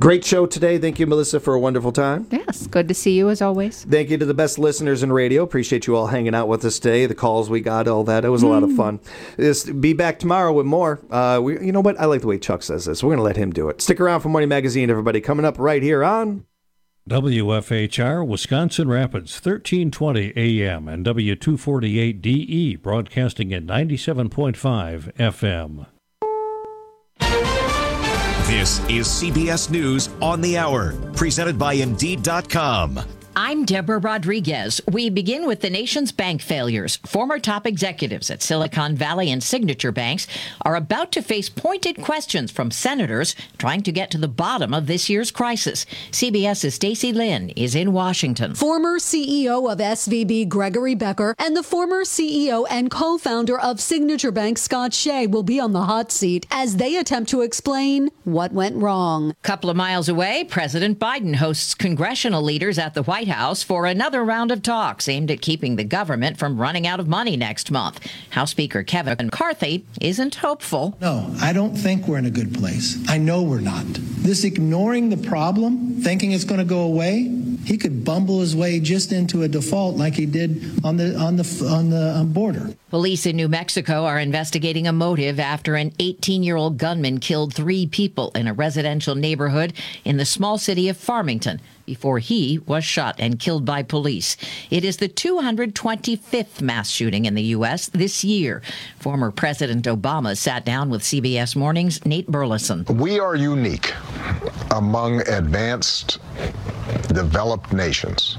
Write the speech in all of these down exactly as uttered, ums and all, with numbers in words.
Great show today. Thank you, Melissa, for a wonderful time. Yes, good to see you as always. Thank you to the best listeners in radio. Appreciate you all hanging out with us today. The calls we got, all that. It was a mm. lot of fun. This, be back tomorrow with more. Uh, we, you know what? I like the way Chuck says this. We're going to let him do it. Stick around for Morning Magazine, everybody. Coming up right here on W F H R, Wisconsin Rapids, thirteen twenty A M and W two forty-eight D E, broadcasting at ninety-seven point five F M. This is C B S News on the Hour, presented by Indeed dot com. I'm Deborah Rodriguez. We begin with the nation's bank failures. Former top executives at Silicon Valley and Signature Banks are about to face pointed questions from senators trying to get to the bottom of this year's crisis. CBS's Stacey Lynn is in Washington. Former C E O of S V B, Gregory Becker, and the former C E O and co-founder of Signature Bank, Scott Shea, will be on the hot seat as they attempt to explain what went wrong. A couple of miles away, President Biden hosts congressional leaders at the White House for another round of talks aimed at keeping the government from running out of money next month. House Speaker Kevin McCarthy isn't hopeful. No, I don't think we're in a good place. I know we're not. This ignoring the problem, thinking it's going to go away, he could bumble his way just into a default like he did on the on the on the um, border. Police in New Mexico are investigating a motive after an eighteen-year-old gunman killed three people in a residential neighborhood in the small city of Farmington before he was shot and killed by police. It is the two hundred twenty-fifth mass shooting in the U S this year. Former President Obama sat down with C B S Morning's Nate Burleson. We are unique among advanced, developed nations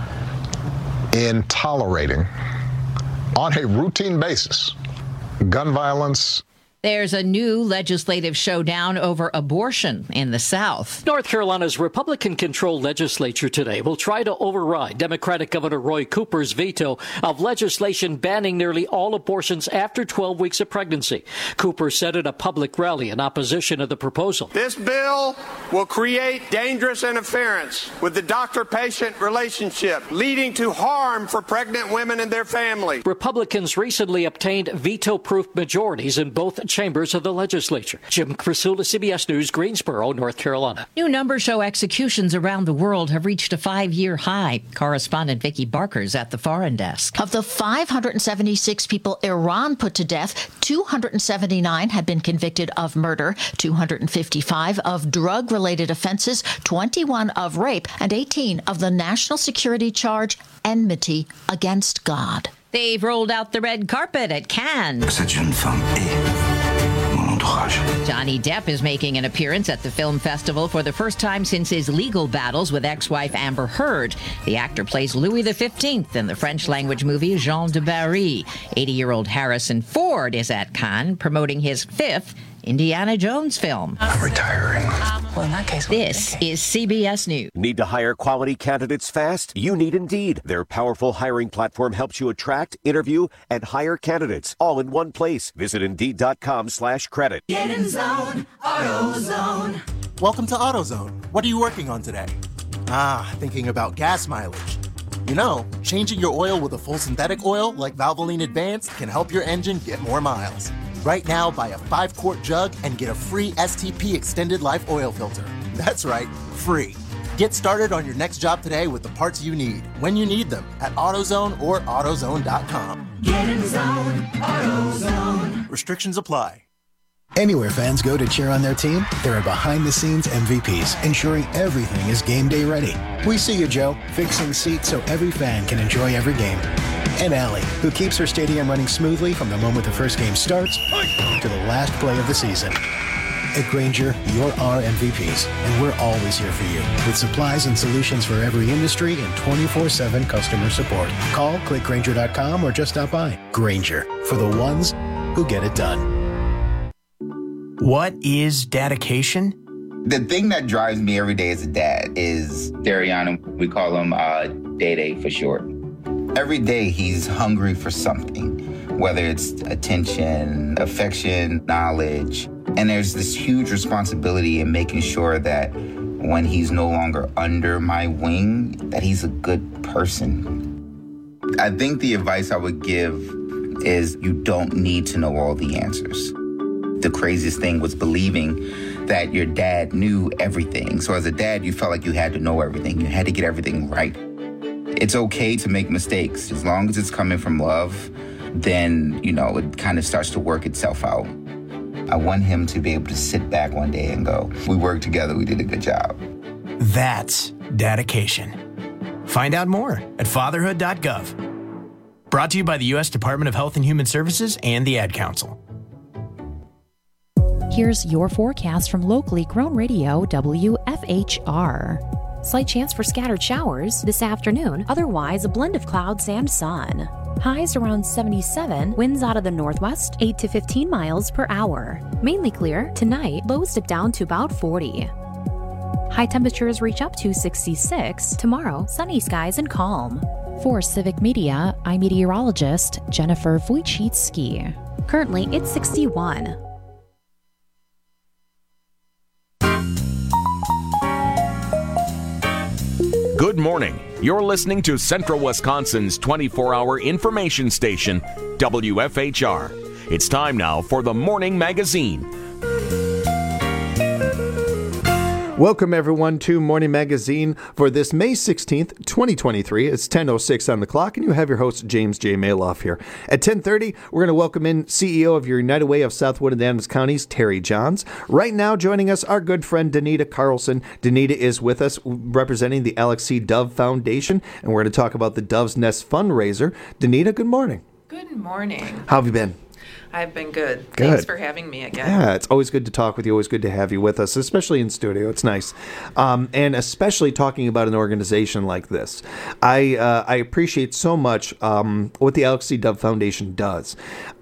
in tolerating, on a routine basis, gun violence. There's a new legislative showdown over abortion in the South. North Carolina's Republican-controlled legislature today will try to override Democratic Governor Roy Cooper's veto of legislation banning nearly all abortions after twelve weeks of pregnancy. Cooper said at a public rally in opposition of the proposal. This bill will create dangerous interference with the doctor-patient relationship, leading to harm for pregnant women and their families. Republicans recently obtained veto-proof majorities in both chambers of the legislature. Jim Krasula, C B S News, Greensboro, North Carolina. New numbers show executions around the world have reached a five-year high. Correspondent Vicki Barker's at the foreign desk. Of the five hundred seventy-six people Iran put to death, two hundred seventy-nine had been convicted of murder, two hundred fifty-five of drug-related offenses, twenty-one of rape, and eighteen of the national security charge, enmity against God. They've rolled out the red carpet at Cannes. Johnny Depp is making an appearance at the film festival for the first time since his legal battles with ex-wife Amber Heard. The actor plays Louis the fifteenth in the French-language movie Jean de Barry. eighty-year-old Harrison Ford is at Cannes promoting his fifth Indiana Jones film. I'm retiring. Well, in that case, this is C B S News. Need to hire quality candidates fast? You need Indeed. Their powerful hiring platform helps you attract, interview, and hire candidates all in one place. Visit Indeed.com slash credit. Get in zone, AutoZone. Welcome to AutoZone. What are you working on today? Ah, thinking about gas mileage. You know, changing your oil with a full synthetic oil like Valvoline Advanced can help your engine get more miles. Right now, buy a five-quart jug and get a free S T P Extended Life Oil Filter. That's right, free. Get started on your next job today with the parts you need, when you need them, at AutoZone or AutoZone dot com. Get in zone, AutoZone. Restrictions apply. Anywhere fans go to cheer on their team, there are behind-the-scenes M V Ps, ensuring everything is game day ready. We see you, Joe, fixing seats so every fan can enjoy every game. And Allie, who keeps her stadium running smoothly from the moment the first game starts to the last play of the season. At Grainger, you're our M V Ps, and we're always here for you with supplies and solutions for every industry and twenty-four seven customer support. Call, click Grainger dot com, or just stop by. Grainger, for the ones who get it done. What is dedication? The thing that drives me every day as a dad is Dariana. We call him uh, Day Day for short. Every day he's hungry for something, whether it's attention, affection, knowledge. And there's this huge responsibility in making sure that when he's no longer under my wing, that he's a good person. I think the advice I would give is you don't need to know all the answers. The craziest thing was believing that your dad knew everything. So as a dad, you felt like you had to know everything. You had to get everything right. It's okay to make mistakes. As long as it's coming from love, then, you know, it kind of starts to work itself out. I want him to be able to sit back one day and go, we worked together, we did a good job. That's dedication. Find out more at fatherhood dot gov. Brought to you by the U S Department of Health and Human Services and the Ad Council. Here's your forecast from locally grown radio W F H R. Slight chance for scattered showers this afternoon, otherwise a blend of clouds and sun. Highs around seventy-seven, winds out of the northwest, eight to fifteen miles per hour. Mainly clear tonight, lows dip down to about forty. High temperatures reach up to sixty-six. Tomorrow, sunny skies and calm. For Civic Media, I'm meteorologist Jennifer Wojcicki. Currently, it's sixty-one. Good morning. You're listening to Central Wisconsin's twenty-four hour information station, W F H R. It's time now for the Morning Magazine. Welcome, everyone, to Morning Magazine for this May sixteenth, twenty twenty-three. It's ten oh six on the clock, and you have your host, James J. Maloff, here. At ten thirty, we're going to welcome in C E O of your United Way of Southwood and Adams Counties, Terry Johns. Right now, joining us, our good friend, Danita Carlson. Danita is with us, representing the Alex C. Dove Foundation, and we're going to talk about the Dove's Nest fundraiser. Danita, good morning. Good morning. How have you been? I've been good. Good. Thanks for having me again. Yeah, it's always good to talk with you. Always good to have you with us, especially in studio. It's nice. Um, and especially talking about an organization like this. I uh, I appreciate so much um, what the Alex C. Dove Foundation does.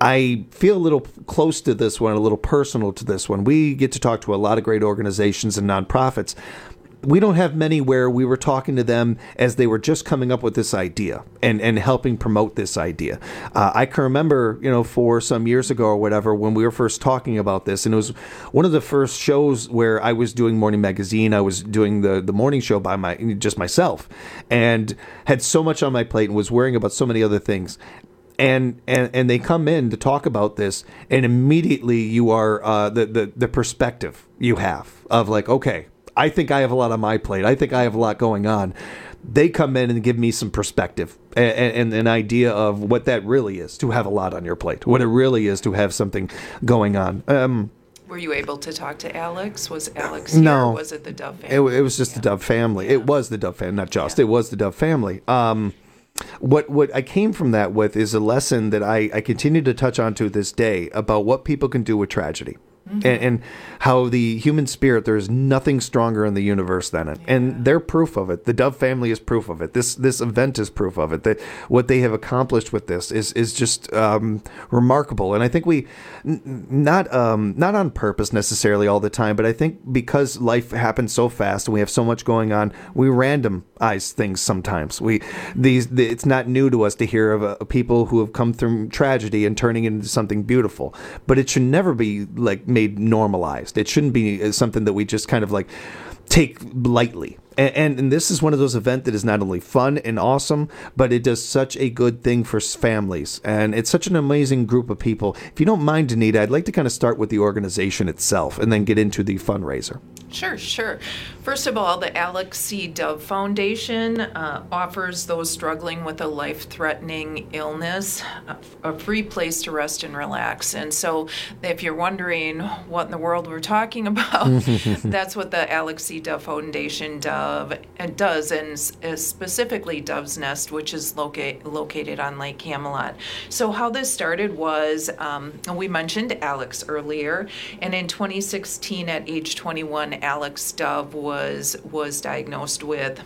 I feel a little close to this one, a little personal to this one. We get to talk to a lot of great organizations and nonprofits. We don't have many where we were talking to them as they were just coming up with this idea and, and helping promote this idea. Uh, I can remember, you know, for some years ago or whatever, when we were first talking about this, and it was one of the first shows where I was doing Morning Magazine. I was doing the, the morning show by my just myself and had so much on my plate and was worrying about so many other things. And, and and they come in to talk about this, and immediately you are uh, the, the the perspective you have of like, okay, I think I have a lot on my plate. I think I have a lot going on. They come in and give me some perspective and, and an idea of what that really is to have a lot on your plate, what it really is to have something going on. Um, Were you able to talk to Alex? Was Alex here, no, or was it the Dove family? It, it was just yeah. the Dove family. Yeah. It was the Dove family, not just. Yeah. It was the Dove family. Um, what what I came from that with is a lesson that I, I continue to touch on to this day about what people can do with tragedy. Mm-hmm. And, and how the human spirit, there is nothing stronger in the universe than it. Yeah. And they're proof of it. The Dove family is proof of it. This this event is proof of it. That what they have accomplished with this is is just um, remarkable. And I think we, n- not um, not on purpose necessarily all the time, but I think because life happens so fast and we have so much going on, we randomize things sometimes. We these the, it's not new to us to hear of uh, people who have come through tragedy and turning it into something beautiful. But it should never be like made normalized. It shouldn't be something that we just kind of like take lightly. And, and, and this is one of those events that is not only fun and awesome, but it does such a good thing for families. And it's such an amazing group of people. If you don't mind, Danita, I'd like to kind of start with the organization itself and then get into the fundraiser. Sure, sure. First of all, the Alex C. Dove Foundation uh, offers those struggling with a life-threatening illness a, a free place to rest and relax. And so if you're wondering what in the world we're talking about, that's what the Alex C. Dove Foundation Dove, and does, and specifically Dove's Nest, which is loca- located on Lake Camelot. So how this started was, um, we mentioned Alex earlier, and in twenty sixteen at age twenty-one, Alex Dove was was diagnosed with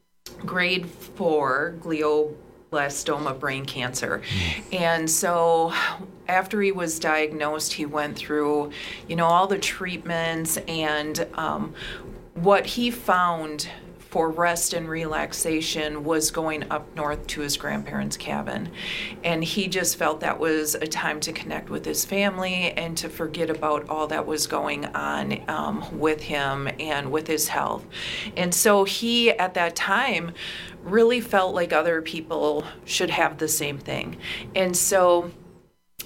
grade four glioblastoma brain cancer. And so after he was diagnosed, he went through, you know, all the treatments, and um, what he found for rest and relaxation was going up north to his grandparents' cabin. And he just felt that was a time to connect with his family and to forget about all that was going on um, with him and with his health. And so he, at that time, really felt like other people should have the same thing. And so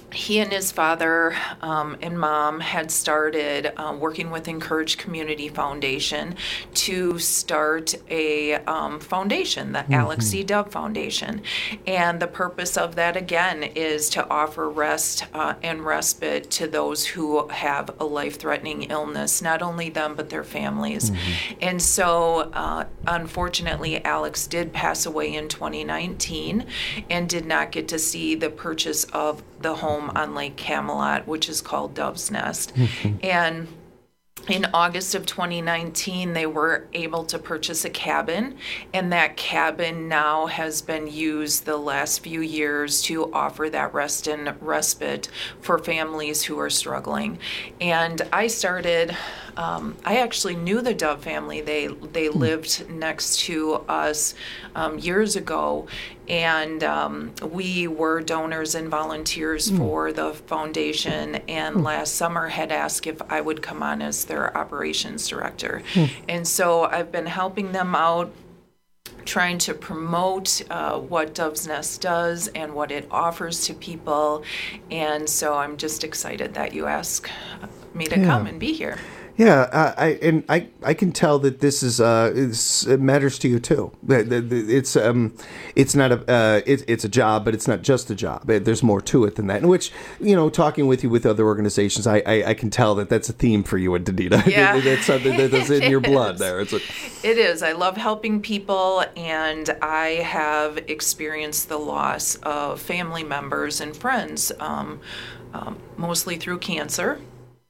he and his father um, and mom had started uh, working with Encourage Community Foundation to start a um, foundation, the mm-hmm. Alex C. Dove Foundation. And the purpose of that, again, is to offer rest uh, and respite to those who have a life-threatening illness, not only them, but their families. Mm-hmm. And so, uh, unfortunately, Alex did pass away in twenty nineteen and did not get to see the purchase of the home on Lake Camelot, which is called Dove's Nest. Mm-hmm. And in August of twenty nineteen, they were able to purchase a cabin, and that cabin now has been used the last few years to offer that rest and respite for families who are struggling. And I started, um, I actually knew the Dove family. They they lived next to us um, years ago, and um, we were donors and volunteers mm. for the foundation, and mm. last summer had asked if I would come on as their operations director. Mm. And so I've been helping them out, trying to promote uh, what Dove's Nest does and what it offers to people. And so I'm just excited that you asked me to yeah. come and be here. Yeah, uh, I and I, I can tell that this is uh it's, it matters to you too. It's um it's not a uh it, it's a job, but it's not just a job. There's more to it than that. In which, you know, talking with you with other organizations, I I, I can tell that that's a theme for you and Danita. Yeah, that's something that's in your blood. There, it's a, it is. I love helping people, and I have experienced the loss of family members and friends, um, um mostly through cancer.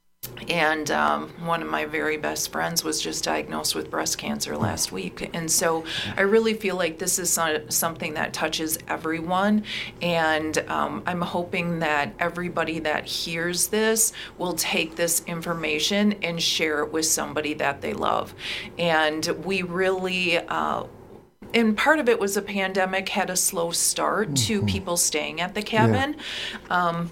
And um, one of my very best friends was just diagnosed with breast cancer last week. And so I really feel like this is something that touches everyone. And um, I'm hoping that everybody that hears this will take this information and share it with somebody that they love. And we really... Uh, And part of it was the pandemic had a slow start to people staying at the cabin. Yeah. Um,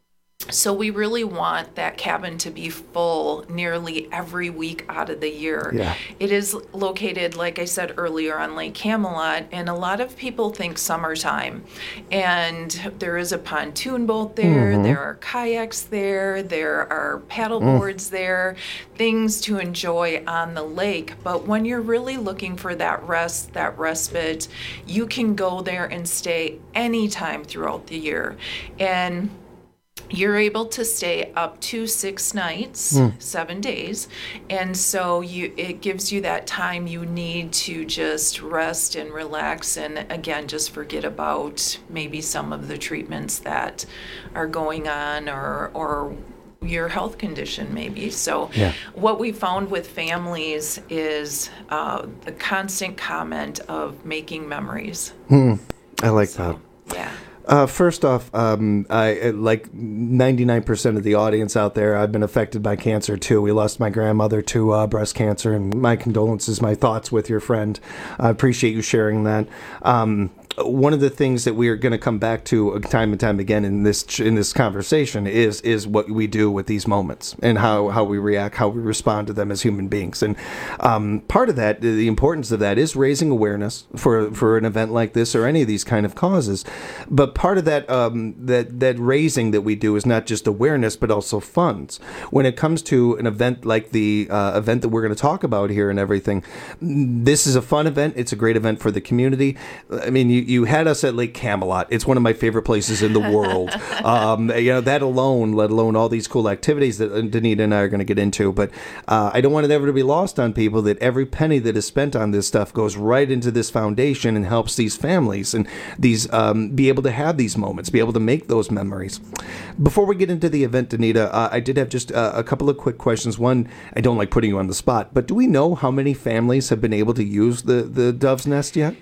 So we really want that cabin to be full nearly every week out of the year. Yeah. It is located, like I said earlier, on Lake Camelot, and a lot of people think summertime. And there is a pontoon boat there, mm-hmm. there are kayaks there, there are paddle boards mm. there, things to enjoy on the lake. But when you're really looking for that rest, that respite, you can go there and stay anytime throughout the year. And you're able to stay up to six nights, mm. seven days, and so you it gives you that time you need to just rest and relax, and again, just forget about maybe some of the treatments that are going on, or or your health condition maybe. So yeah. what we found with families is uh, the constant comment of making memories. Mm. I like so, that. Yeah. Uh, first off, um, I like ninety-nine percent of the audience out there. I've been affected by cancer too. We lost my grandmother to uh, breast cancer, and my condolences, my thoughts with your friend. I appreciate you sharing that. Um, one of the things that we are going to come back to time and time again in this in this conversation is is what we do with these moments and how, how we react, how we respond to them as human beings. And um, part of that, the importance of that, is raising awareness for for an event like this or any of these kind of causes. But part of that um, that that raising that we do is not just awareness, but also funds. When it comes to an event like the uh, event that we're going to talk about here and everything, this is a fun event. It's a great event for the community. I mean, you. You had us at Lake Camelot. It's one of my favorite places in the world. um, you know, that alone, let alone all these cool activities that Danita and I are going to get into. But uh, I don't want it ever to be lost on people that every penny that is spent on this stuff goes right into this foundation and helps these families and these um, be able to have these moments, be able to make those memories. Before we get into the event, Danita, uh, I did have just uh, a couple of quick questions. One, I don't like putting you on the spot, but do we know how many families have been able to use the, the Dove's Nest yet?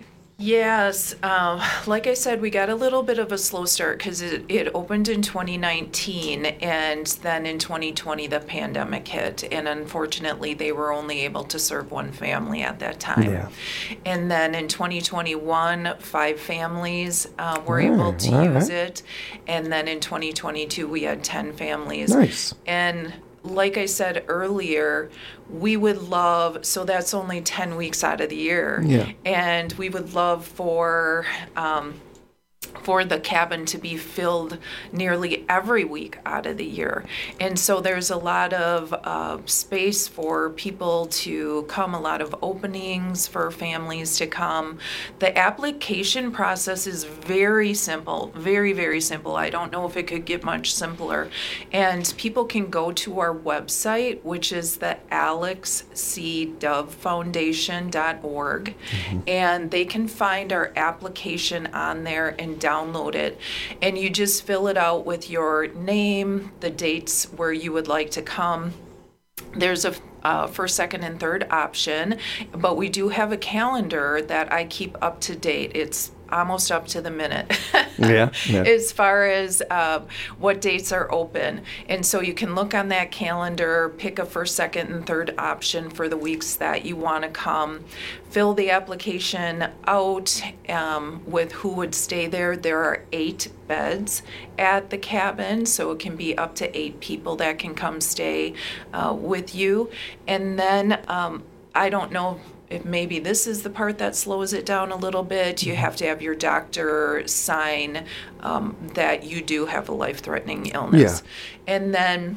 Yes, uh, like I said, we got a little bit of a slow start because it, it opened in twenty nineteen, and then in twenty twenty the pandemic hit, and unfortunately they were only able to serve one family at that time. Yeah. And then in twenty twenty-one, five families uh, were oh, able to use right. it, and then in twenty twenty-two we had ten families. Nice. And like I said earlier, we would love, so that's only ten weeks out of the year. Yeah. And we would love for um, for the cabin to be filled nearly every week out of the year. And so there's a lot of uh, space for people to come, a lot of openings for families to come. The application process is very simple, very, very simple. I don't know if it could get much simpler. And people can go to our website, which is the alex c dove foundation dot org, mm-hmm. and they can find our application on there and download it. And you just fill it out with your name, the dates where you would like to come. There's a uh, first, second, and third option, but we do have a calendar that I keep up to date. It's almost up to the minute yeah, yeah. as far as uh, what dates are open. And so you can look on that calendar, pick a first, second, and third option for the weeks that you want to come, fill the application out um, with who would stay there. There are eight beds at the cabin, so it can be up to eight people that can come stay uh, with you. And then um, I don't know if maybe this is the part that slows it down a little bit. You have to have your doctor sign um, that you do have a life-threatening illness. Yeah. And then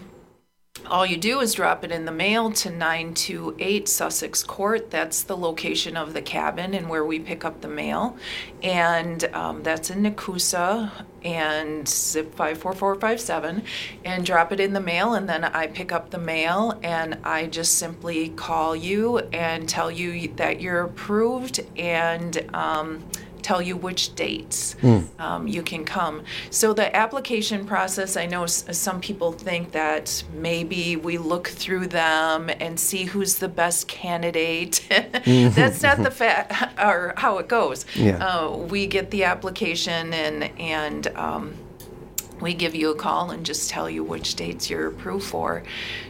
all you do is drop it in the mail to nine two eight Sussex Court. That's the location of the cabin and where we pick up the mail. And um, that's in Nakusa, and zip five four four five seven, and drop it in the mail. And then I pick up the mail, and I just simply call you and tell you that you're approved, and um, tell you which dates mm. um, you can come. So the application process, I know s- some people think that maybe we look through them and see who's the best candidate. That's not the fa- or how it goes. Yeah. Uh, we get the application and and um, we give you a call and just tell you which dates you're approved for.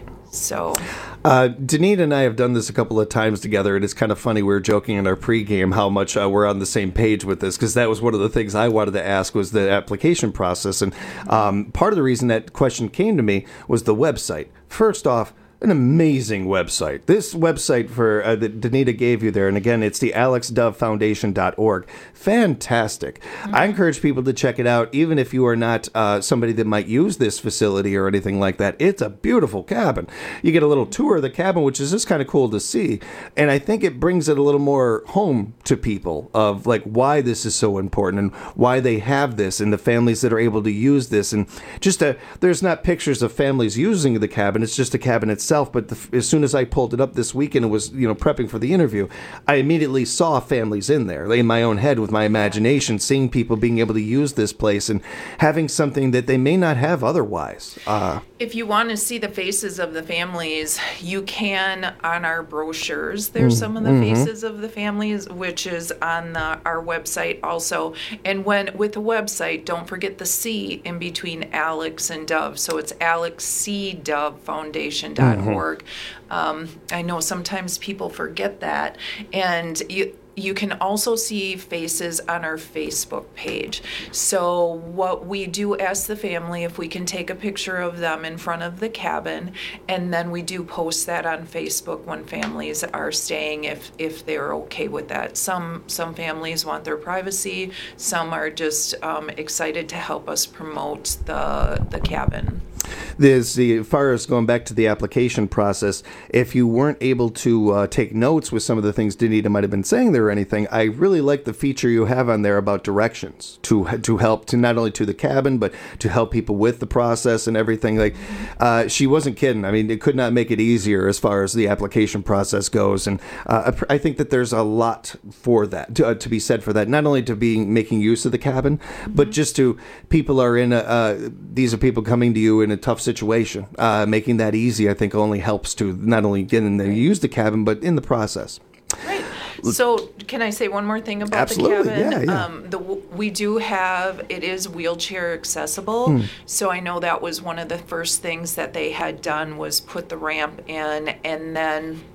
So, uh, Danita and I have done this a couple of times together, and it's kind of funny. We were joking in our pregame how much uh, we're on the same page with this, because that was one of the things I wanted to ask was the application process. And um, part of the reason that question came to me was the website. First off, an amazing website. This website for uh, that Danita gave you there, and again, it's the alex dove foundation dot org. Fantastic. Mm-hmm. I encourage people to check it out, even if you are not uh, somebody that might use this facility or anything like that. It's a beautiful cabin. You get a little tour of the cabin, which is just kind of cool to see, and I think it brings it a little more home to people of like why this is so important and why they have this, and the families that are able to use this. And just a, there's not pictures of families using the cabin. It's just a cabin itself. But the, as soon as I pulled it up this weekend and was, you know, prepping for the interview, I immediately saw families in there, in my own head with my imagination, seeing people being able to use this place and having something that they may not have otherwise. Uh, if you want to see the faces of the families, you can on our brochures. There's mm, some of the mm-hmm. faces of the families, which is on the, our website also. And when with the website, don't forget the C in between Alex and Dove. So it's alex c dove foundation dot org. Mm-hmm. Um, I know sometimes people forget that, and you. You can also see faces on our Facebook page. So what we do ask the family if we can take a picture of them in front of the cabin, and then we do post that on Facebook when families are staying, if if they're okay with that. Some some families want their privacy. Some are just um, excited to help us promote the the cabin. There's the, as far as going back to the application process, if you weren't able to uh, take notes with some of the things Danita might have been saying there or anything, I really like the feature you have on there about directions to to help to not only to the cabin, but to help people with the process and everything. Like, uh, she wasn't kidding. I mean, it could not make it easier as far as the application process goes. And uh, I think that there's a lot for that, to, uh, to be said for that, not only to be making use of the cabin, but just to people are in a, uh, these are people coming to you in a tough situation. Uh, making that easy, I think, only helps to not only get in there, use the cabin, but in the process. Right. So can I say one more thing about Absolutely. the cabin? Yeah, yeah. Um, the, we do have, it is wheelchair accessible. Hmm. So I know that was one of the first things that they had done was put the ramp in, and then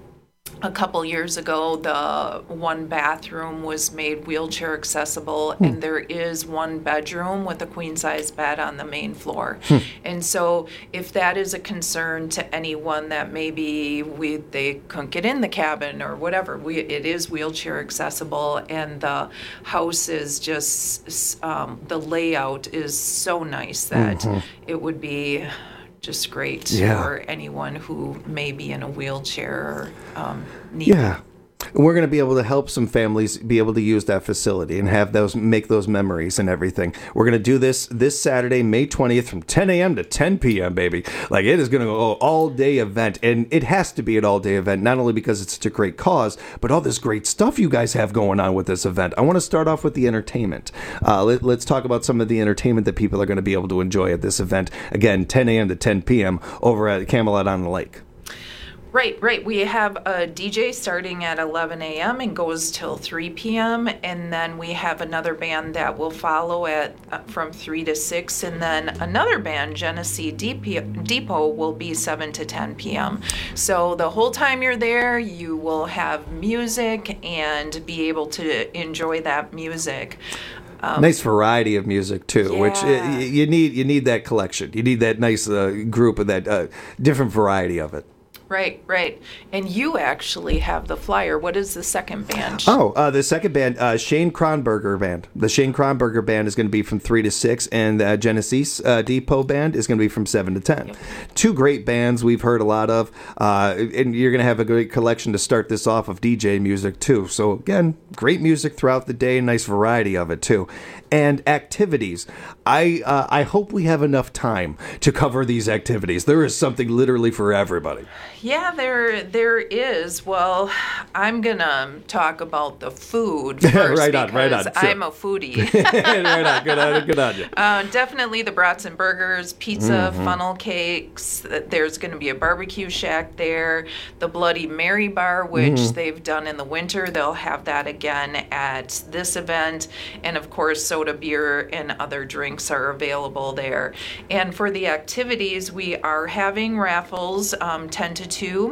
a couple years ago, the one bathroom was made wheelchair accessible, Hmm. and there is one bedroom with a queen-size bed on the main floor. Hmm. And so if that is a concern to anyone that maybe we they couldn't get in the cabin or whatever, we, it is wheelchair accessible, and the house is just, um, the layout is so nice that Mhm. it would be just great Yeah. for anyone who may be in a wheelchair or um, need. Yeah. And we're going to be able to help some families be able to use that facility and have those, make those memories and everything. We're going to do this this Saturday, May twentieth from ten a.m. to ten p.m., baby. Like, it is going to go all day event. And it has to be an all day event, not only because it's such a great cause, but all this great stuff you guys have going on with this event. I want to start off with the entertainment. Uh, let, let's talk about some of the entertainment that people are going to be able to enjoy at this event. Again, ten a.m. to ten p.m. over at Camelot on the Lake. Right, right. We have a D J starting at eleven a.m. and goes till three p.m. And then we have another band that will follow at uh, from three to six. And then another band, Genesee Depot, will be seven to ten p.m. So the whole time you're there, you will have music and be able to enjoy that music. Um, Nice variety of music too, yeah. which uh, you need. You need that collection. You need that nice uh, group of that uh, different variety of it. Right, right. And you actually have the flyer. What is the second band? Oh, uh, the second band, uh, Shane Kronberger Band. The Shane Kronberger Band is going to be from three to six, and the Genesee uh, Depot Band is going to be from seven to ten. Yep. Two great bands we've heard a lot of, uh, and you're going to have a great collection to start this off of D J music too. So again, great music throughout the day, nice variety of it too. And activities. I uh, I hope we have enough time to cover these activities. There is something literally for everybody. Yeah, there there is. Well, I'm gonna talk about the food first right on, right on. because Sure. I'm a foodie. right on, good on, good on you. Uh, definitely the brats and burgers, pizza, Mhm. funnel cakes. There's going to be a barbecue shack there. The Bloody Mary bar, which Mhm. they've done in the winter, they'll have that again at this event. And of course, soda, beer, and other drinks are available there. And for the activities, we are having raffles, um, ten to two.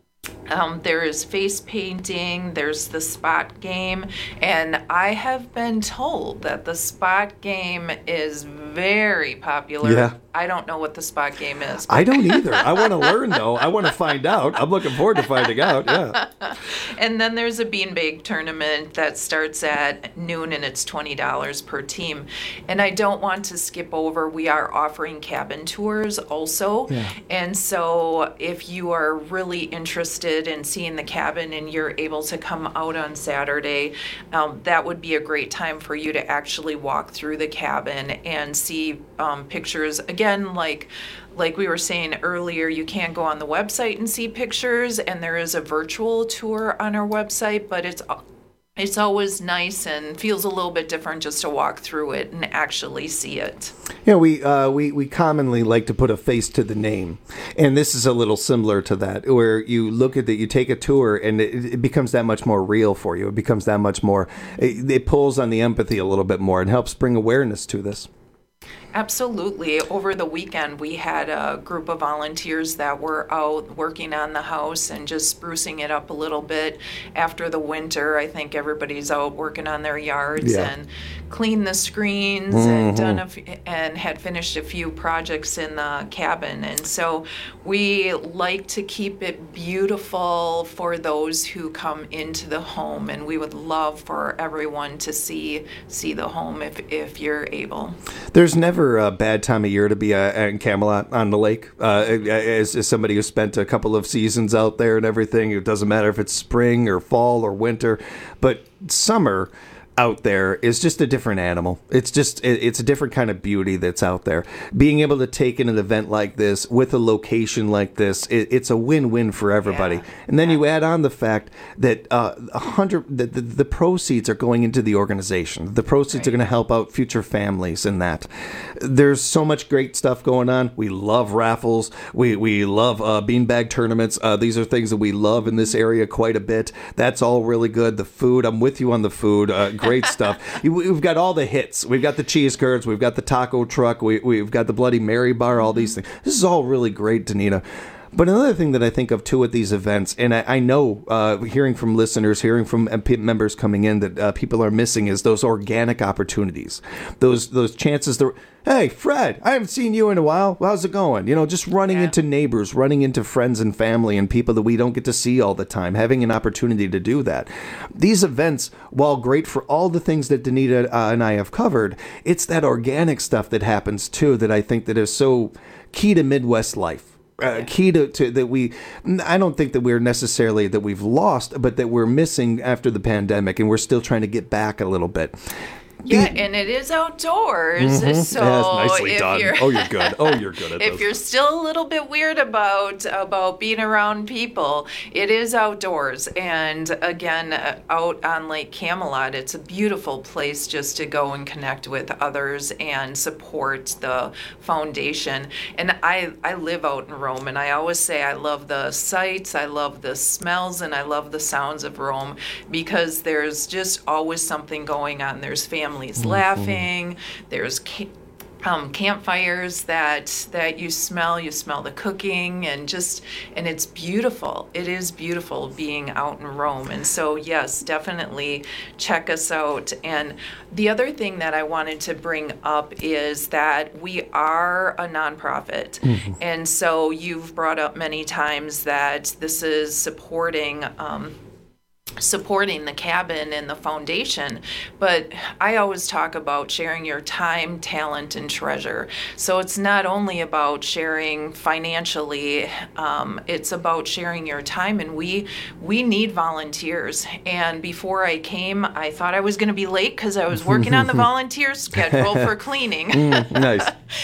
Um, there is face painting, there's the spot game, and I have been told that the spot game is very popular. Yeah. I don't know what the spot game is. I don't either. I want to learn, though. I want to find out. I'm looking forward to finding out. Yeah. And then there's a beanbag tournament that starts at noon, and it's twenty dollars per team. And I don't want to skip over, we are offering cabin tours also. Yeah. And so if you are really interested in seeing the cabin and you're able to come out on Saturday, um, that would be a great time for you to actually walk through the cabin and see um, pictures. Again, like like we were saying earlier, you can go on the website and see pictures, and there is a virtual tour on our website, but it's it's always nice and feels a little bit different just to walk through it and actually see it. You know, we, uh, we, we commonly like to put a face to the name. And this is a little similar to that, where you look at it, you take a tour, and it, it becomes that much more real for you. It becomes that much more, it, it pulls on the empathy a little bit more and helps bring awareness to this. Absolutely. Over the weekend, we had a group of volunteers that were out working on the house and just sprucing it up a little bit after the winter. I think everybody's out working on their yards Yeah. and cleaned the screens Mhm. and done a f- and had finished a few projects in the cabin. And so we like to keep it beautiful for those who come into the home, and we would love for everyone to see see the home if if you're able. There's never a bad time of year to be uh, in Camelot on the lake. Uh, as, as somebody who spent a couple of seasons out there and everything, it doesn't matter if it's spring or fall or winter, but summer out there is just a different animal. It's just, it, it's a different kind of beauty that's out there. Being able to take in an event like this with a location like this, it, it's a win-win for everybody. Yeah. And then you add on the fact that uh, a hundred, the, the, the proceeds are going into the organization. The proceeds are going to help out future families and that. There's so much great stuff going on. We love raffles. We, we love uh, beanbag tournaments. Uh, these are things that we love in this area quite a bit. That's all really good. The food, I'm with you on the food. Uh, Great stuff. We've got all the hits. We've got the cheese curds. We've got the taco truck. We, we've got the Bloody Mary bar, all these things. This is all really great, Danita. But another thing that I think of too at these events, and I, I know uh, hearing from listeners, hearing from M P members coming in that uh, people are missing is those organic opportunities, those those chances that, hey, Fred, I haven't seen you in a while. How's it going? You know, just running yeah. into neighbors, running into friends and family and people that we don't get to see all the time, having an opportunity to do that. These events, while great for all the things that Danita uh, and I have covered, it's that organic stuff that happens too that I think that is so key to Midwest life. Uh, key to, to that we, I don't think that we're necessarily that we've lost, but that we're missing after the pandemic, and we're still trying to get back a little bit. Yeah, and it is outdoors, mm-hmm. so yes, nicely if done. You're, oh, you're good. Oh, you're good at if this. you're still a little bit weird about about being around people, it is outdoors. And again, uh, out on Lake Camelot, it's a beautiful place just to go and connect with others and support the foundation. And I, I live out in Rome, and I always say I love the sights, I love the smells, and I love the sounds of Rome, because there's just always something going on. There's family. Families mm-hmm. laughing. There's ca- um, campfires that that you smell. You smell the cooking, and just and it's beautiful. It is beautiful being out in Rome. And so, yes, definitely check us out. And the other thing that I wanted to bring up is that we are a nonprofit, mm-hmm. and so you've brought up many times that this is supporting. Um, supporting the cabin and the foundation, but I always talk about sharing your time, talent, and treasure. So it's not only about sharing financially, um, it's about sharing your time, and we we need volunteers. And before I came, I thought I was going to be late because I was working on the volunteer schedule for cleaning. mm, nice.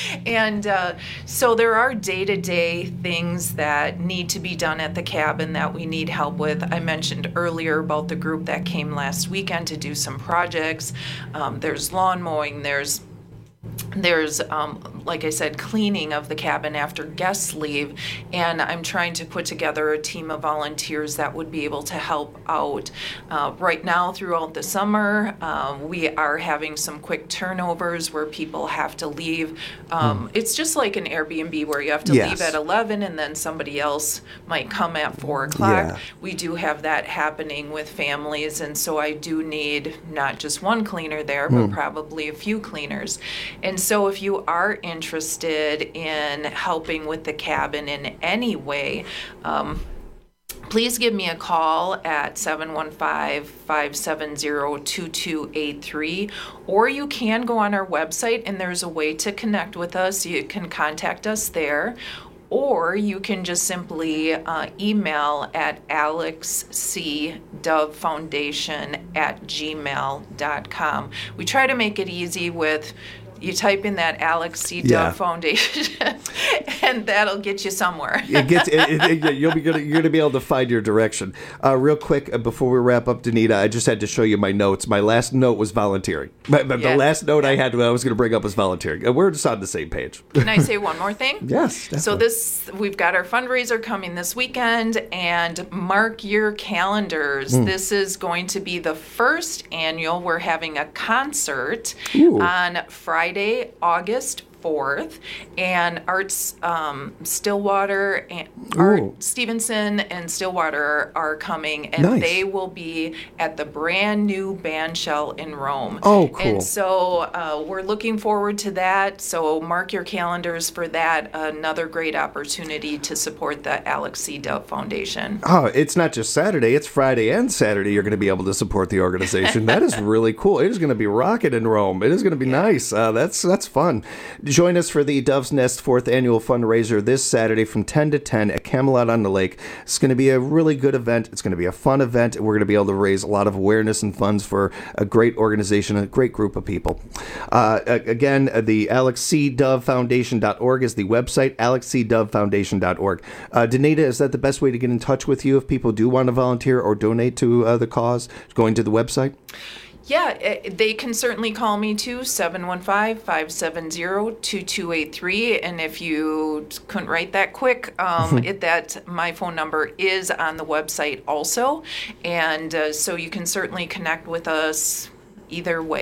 And uh, so there are day-to-day things that need to be done at the cabin that we need help with. I mentioned earlier about the group that came last weekend to do some projects. Um, there's lawn mowing, there's There's, um, like I said, cleaning of the cabin after guests leave, and I'm trying to put together a team of volunteers that would be able to help out. Uh, right now, throughout the summer, um, we are having some quick turnovers where people have to leave. Um, mm. It's just like an Airbnb where you have to yes. leave at eleven, and then somebody else might come at four o'clock. Yeah. We do have that happening with families, and so I do need not just one cleaner there, but mm. probably a few cleaners. And so if you are interested in helping with the cabin in any way, um, please give me a call at seven one five, five seven zero, two two eight three, or you can go on our website and there's a way to connect with us. You can contact us there. Or you can just simply uh, email at alexcdovefoundation at gmail dot com. We try to make it easy with, you type in that Alex C. Dove Yeah. Foundation, and that'll get you somewhere. It gets it, it, it, you'll be gonna, you're gonna be able to find your direction. Uh, real quick uh, before we wrap up, Danita, I just had to show you my notes. My last note was volunteering. My, my, Yeah. The last note I had I was going to bring up was volunteering. Uh, We're just on the same page. Can I say one more thing? Yes, definitely. So this, we've got our fundraiser coming this weekend, and mark your calendars. Mm. This is going to be the first annual. We're having a concert Ooh. on Friday, August fourth, and Arts um, Stillwater and Art Ooh. Stevenson and Stillwater are coming, and Nice. they will be at the brand new band shell in Rome. Oh, cool. And so uh, we're looking forward to that. So mark your calendars for that. Another great opportunity to support the Alex C. Dove Foundation. Oh, it's not just Saturday, it's Friday and Saturday you're going to be able to support the organization. That is really cool. It is going to be rocking in Rome. It is going to be nice. Uh, that's that's fun. Join us for the Dove's Nest fourth annual fundraiser this Saturday from ten to ten at Camelot on the Lake. It's going to be a really good event. It's going to be a fun event, and we're going to be able to raise a lot of awareness and funds for a great organization, a great group of people. Uh, again, the alex c dove foundation dot org is the website, alex c dove foundation dot org. Uh, Danita, is that the best way to get in touch with you if people do want to volunteer or donate to uh, the cause, going to the website? Yeah, eh, they can certainly call me too, seven one five, five seven zero, two two eight three. And if you couldn't write that quick, um, it, that my phone number is on the website also. And uh, so you can certainly connect with us either way.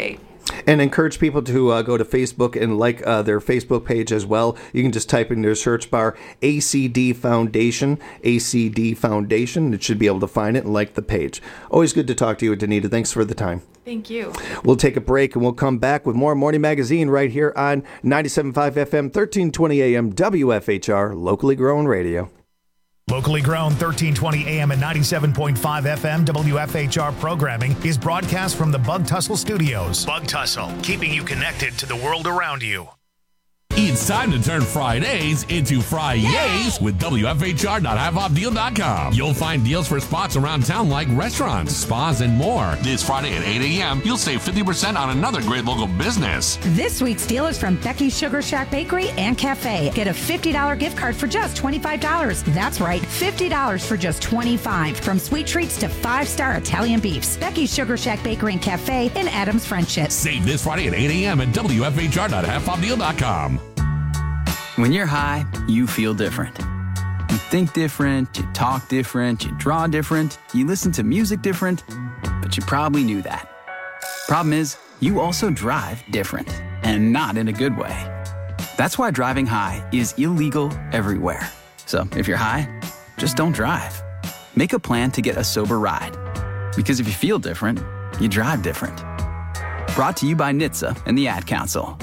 And encourage people to uh, go to Facebook and like uh, their Facebook page as well. You can just type in their search bar A C D Foundation, A C D Foundation. It should be able to find it and like the page. Always good to talk to you, Danita. Thanks for the time. Thank you. We'll take a break and we'll come back with more Morning Magazine right here on ninety-seven point five F M, thirteen twenty A M, W F H R, locally grown radio. Locally grown thirteen twenty A M and ninety-seven point five F M W F H R programming is broadcast from the Bug Tussle Studios. Bug Tussle, keeping you connected to the world around you. It's time to turn Fridays into Fri-yays with W F H R dot have off deal dot com. You'll find deals for spots around town like restaurants, spas, and more. This Friday at eight A M, you'll save fifty percent on another great local business. This week's deal is from Becky's Sugar Shack Bakery and Cafe. Get a fifty dollars gift card for just twenty-five dollars. That's right, fifty dollars for just twenty-five dollars. From sweet treats to five-star Italian beefs. Becky's Sugar Shack Bakery and Cafe in Adams Friendship. Save this Friday at eight A M at W F H R dot have off deal dot com. When you're high, you feel different. You think different, you talk different, you draw different, you listen to music different, but you probably knew that. Problem is, you also drive different, and not in a good way. That's why driving high is illegal everywhere. So if you're high, just don't drive. Make a plan to get a sober ride. Because if you feel different, you drive different. Brought to you by N H T S A and the Ad Council.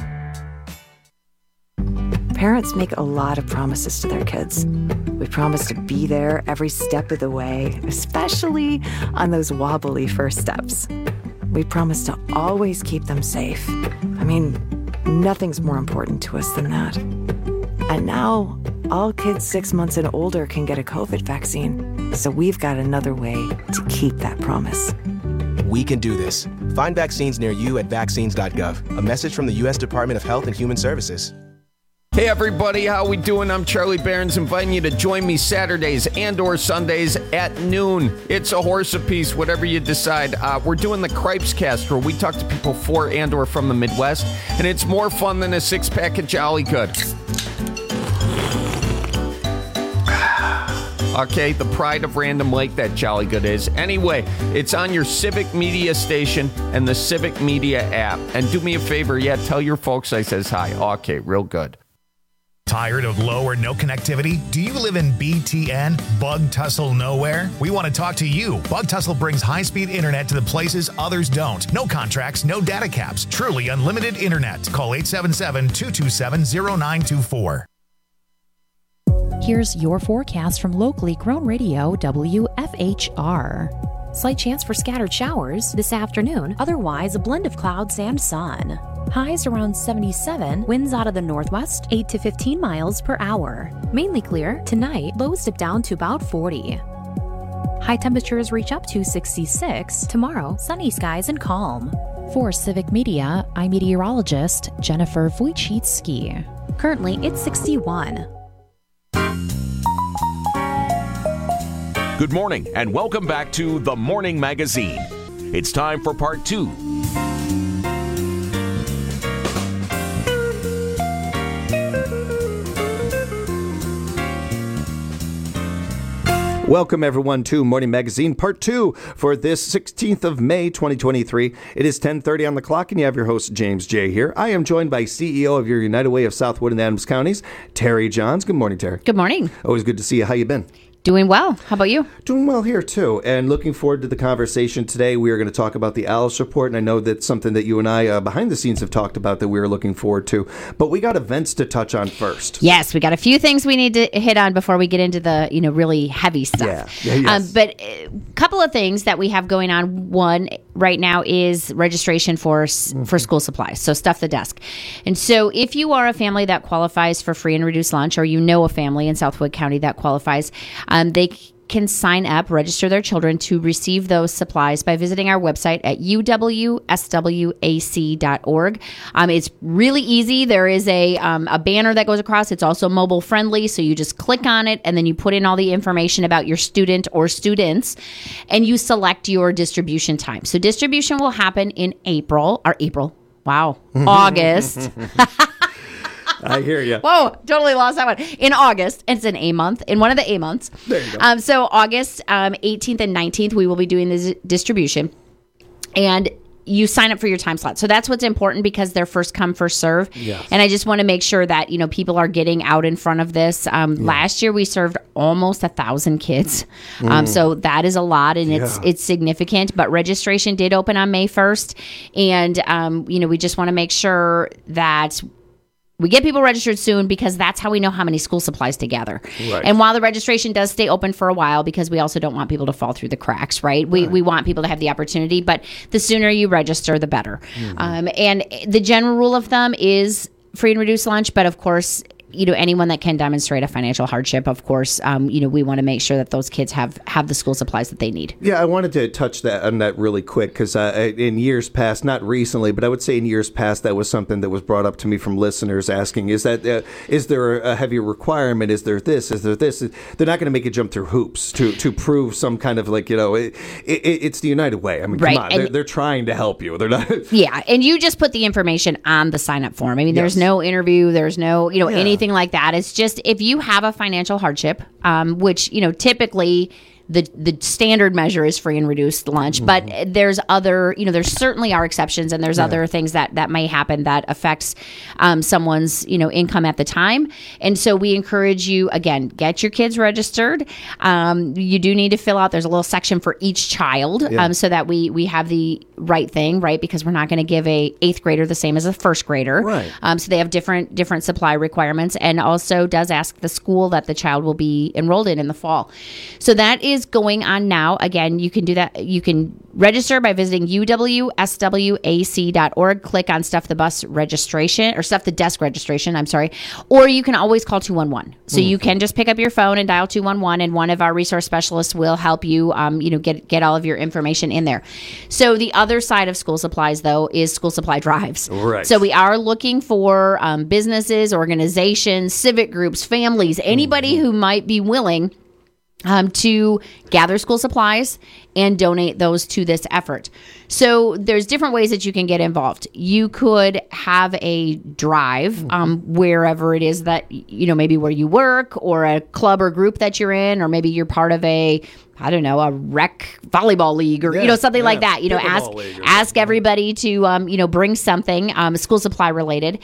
Parents make a lot of promises to their kids. We promise to be there every step of the way, especially on those wobbly first steps. We promise to always keep them safe. I mean, nothing's more important to us than that. And now, all kids six months and older can get a COVID vaccine. So we've got another way to keep that promise. We can do this. Find vaccines near you at vaccines dot gov. A message from the U S Department of Health and Human Services. Hey everybody, how we doing? I'm Charlie Behrens, inviting you to join me Saturdays and or Sundays at noon. It's a horse apiece, whatever you decide. Uh, we're doing the Cripes Cast, where we talk to people for and or from the Midwest, and it's more fun than a six-pack of Jolly Good. Okay, the pride of Random Lake, that Jolly Good is. Anyway, it's on your Civic Media station and the Civic Media app. And do me a favor, yeah, tell your folks I says hi. Okay, real good. Tired of low or no connectivity? Do you live in B T N, Bug Tussle Nowhere? We want to talk to you. Bug Tussle brings high-speed internet to the places others don't. No contracts, no data caps. Truly unlimited internet. Call eight seven seven, two two seven, zero nine two four. Here's your forecast from locally grown radio W F H R. Slight chance for scattered showers this afternoon, otherwise a blend of clouds and sun. Highs around seventy-seven, winds out of the northwest, eight to fifteen miles per hour. Mainly clear. Tonight, lows dip down to about forty. High temperatures reach up to sixty-six. Tomorrow, sunny skies and calm. For Civic Media, I'm meteorologist Jennifer Wojcicki. Currently, it's sixty-one. Good morning and welcome back to The Morning Magazine. It's time for part two. Welcome, everyone, to Morning Magazine, Part two for this sixteenth of May, twenty twenty-three. It is ten thirty on the clock, and you have your host, James J. here. I am joined by C E O of your United Way of Southwood and Adams Counties, Terry Johns. Good morning, Terry. Good morning. Always good to see you. How you been? Doing well. How about you? Doing well here, too. And looking forward to the conversation today. We are going to talk about the Alice Report, and I know that's something that you and I, uh, behind the scenes, have talked about that we are looking forward to. But we got events to touch on first. Yes, we got a few things we need to hit on before we get into the, you know, really heavy stuff. Yeah. Yeah, yes. um, but a couple of things that we have going on. One right now is registration for mm-hmm. for school supplies, so stuff the desk. And so if you are a family that qualifies for free and reduced lunch, or you know a family in Southwood County that qualifies, um, they can sign up, register their children to receive those supplies by visiting our website at u w s w a c dot org. Um, it's really easy. There is a um, a banner that goes across. It's also mobile friendly, so you just click on it and then you put in all the information about your student or students, and you select your distribution time. So distribution will happen in April, or April, wow, August. I hear you. Whoa, totally lost that one. In August, it's an A month, in one of the A months. There you go. Um, so August um, eighteenth and nineteenth, we will be doing this distribution. And you sign up for your time slot. So that's what's important because they're first come, first serve. Yes. And I just want to make sure that, you know, people are getting out in front of this. Um, yeah. Last year we served almost a thousand kids. Mm. Um, so that is a lot and it's yeah. it's significant. But registration did open on May first. And, um, you know, we just want to make sure that we get people registered soon because that's how we know how many school supplies to gather. Right. And while the registration does stay open for a while, because we also don't want people to fall through the cracks, right? We right. we want people to have the opportunity, but the sooner you register, the better. Mm-hmm. Um, and the general rule of thumb is free and reduced lunch, but of course, you know, anyone that can demonstrate a financial hardship, of course, um, you know, we want to make sure that those kids have, have the school supplies that they need. Yeah, I wanted to touch that on that really quick because uh, in years past, not recently, but I would say in years past, that was something that was brought up to me from listeners asking, is that uh, is there a heavier requirement? Is there this? Is there this? They're not going to make you jump through hoops to, to prove some kind of like, you know, it, it, it's the United Way. I mean, right. come on, they're, they're trying to help you. They're not. Yeah, and you just put the information on the sign-up form. I mean, there's yes. no interview, there's no, you know, yeah. anything like that. It's just if you have a financial hardship, um, which, you know, typically the the standard measure is free and reduced lunch, mm-hmm. but there's other, you know, there's certainly are exceptions and there's yeah. other things that, that may happen that affects um, someone's, you know, income at the time. And so we encourage you, again, get your kids registered. Um, you do need to fill out, there's a little section for each child yeah. um, so that we, we have the right thing, right? Because we're not going to give a eighth grader the same as a first grader. Right. Um, so they have different, different supply requirements and also does ask the school that the child will be enrolled in in the fall. So that is going on now. Again, you can do that. You can register by visiting U W S W A C dot org. Click on Stuff the Bus registration or Stuff the Desk registration. I'm sorry. Or you can always call two one one. So mm-hmm. you can just pick up your phone and dial two one one, and one of our resource specialists will help you. Um, you know, get get all of your information in there. So the other side of school supplies, though, is school supply drives. Right. So we are looking for um, businesses, organizations, civic groups, families, anybody mm-hmm. who might be willing Um, to gather school supplies and donate those to this effort. So there's different ways that you can get involved. You could have a drive um, wherever it is that, you know, maybe where you work or a club or group that you're in, or maybe you're part of a, I don't know, a rec volleyball league or, yeah, you know, something yeah. like that. You know, ask ask everybody to, um, you know, bring something um, school supply related.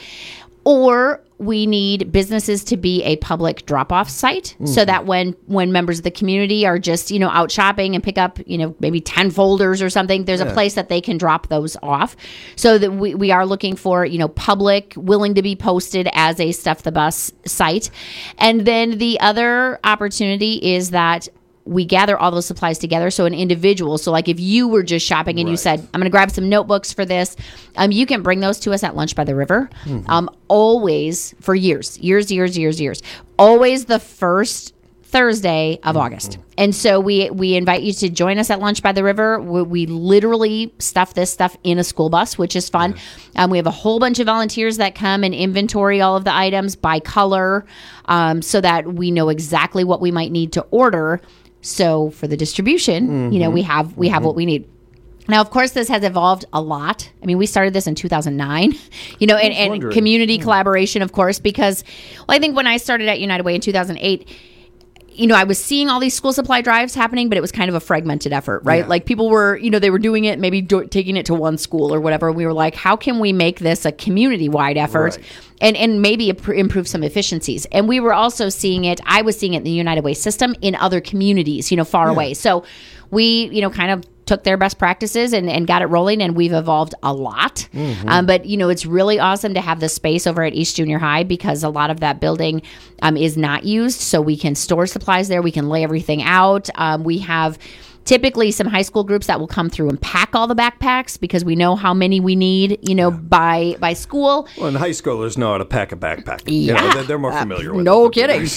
Or we need businesses to be a public drop-off site mm-hmm. so that when when members of the community are just, you know, out shopping and pick up, you know, maybe ten folders or something, there's yeah. a place that they can drop those off. So that we, we are looking for, you know, public, willing to be posted as a Stuff the Bus site. And then the other opportunity is that we gather all those supplies together. So an individual, so like if you were just shopping and right. you said, I'm going to grab some notebooks for this, um, you can bring those to us at Lunch by the River. Mm-hmm. Um, always, for years, years, years, years, years, always the first Thursday of mm-hmm. August. And so we we invite you to join us at Lunch by the River. We, we literally stuff this stuff in a school bus, which is fun. Yeah. Um, we have a whole bunch of volunteers that come and inventory all of the items by color um, so that we know exactly what we might need to order. So for the distribution, mm-hmm. you know, we have we have mm-hmm. what we need. Now, of course, this has evolved a lot. I mean, we started this in two thousand nine, you know, and, and community yeah. collaboration, of course, because well, I think when I started at United Way in two thousand eight, you know, I was seeing all these school supply drives happening, but it was kind of a fragmented effort, right? Yeah. Like people were, you know, they were doing it, maybe do, taking it to one school or whatever. We were like, how can we make this a community-wide effort? Right. And and maybe improve some efficiencies. And we were also seeing it, I was seeing it in the United Way system in other communities, you know, far yeah. away. So we, you know, kind of took their best practices and, and got it rolling, and we've evolved a lot. Mm-hmm. Um, but, you know, it's really awesome to have the space over at East Junior High because a lot of that building um, is not used. So we can store supplies there. We can lay everything out. Um, we have typically some high school groups that will come through and pack all the backpacks because we know how many we need, you know, yeah. by by school. Well, and high schoolers know how to pack a backpack. Yeah. You know, they're, they're more familiar uh, with no it. kidding.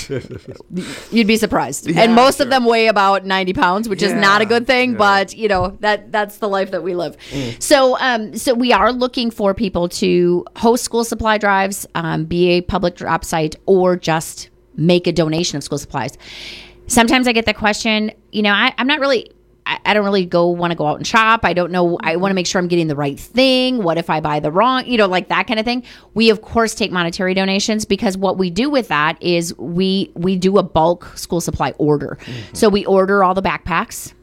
You'd be surprised. Yeah, and most sure. of them weigh about ninety pounds, which yeah. is not a good thing, yeah. but, you know, that that's the life that we live. Mm. So um, so we are looking for people to host school supply drives, um, be a public drop site, or just make a donation of school supplies. Sometimes I get the question, you know, I, I'm not really... I don't really go want to go out and shop. I don't know. I want to make sure I'm getting the right thing. What if I buy the wrong, you know, like that kind of thing. We, of course, take monetary donations because what we do with that is we we do a bulk school supply order. Mm-hmm. So we order all the backpacks.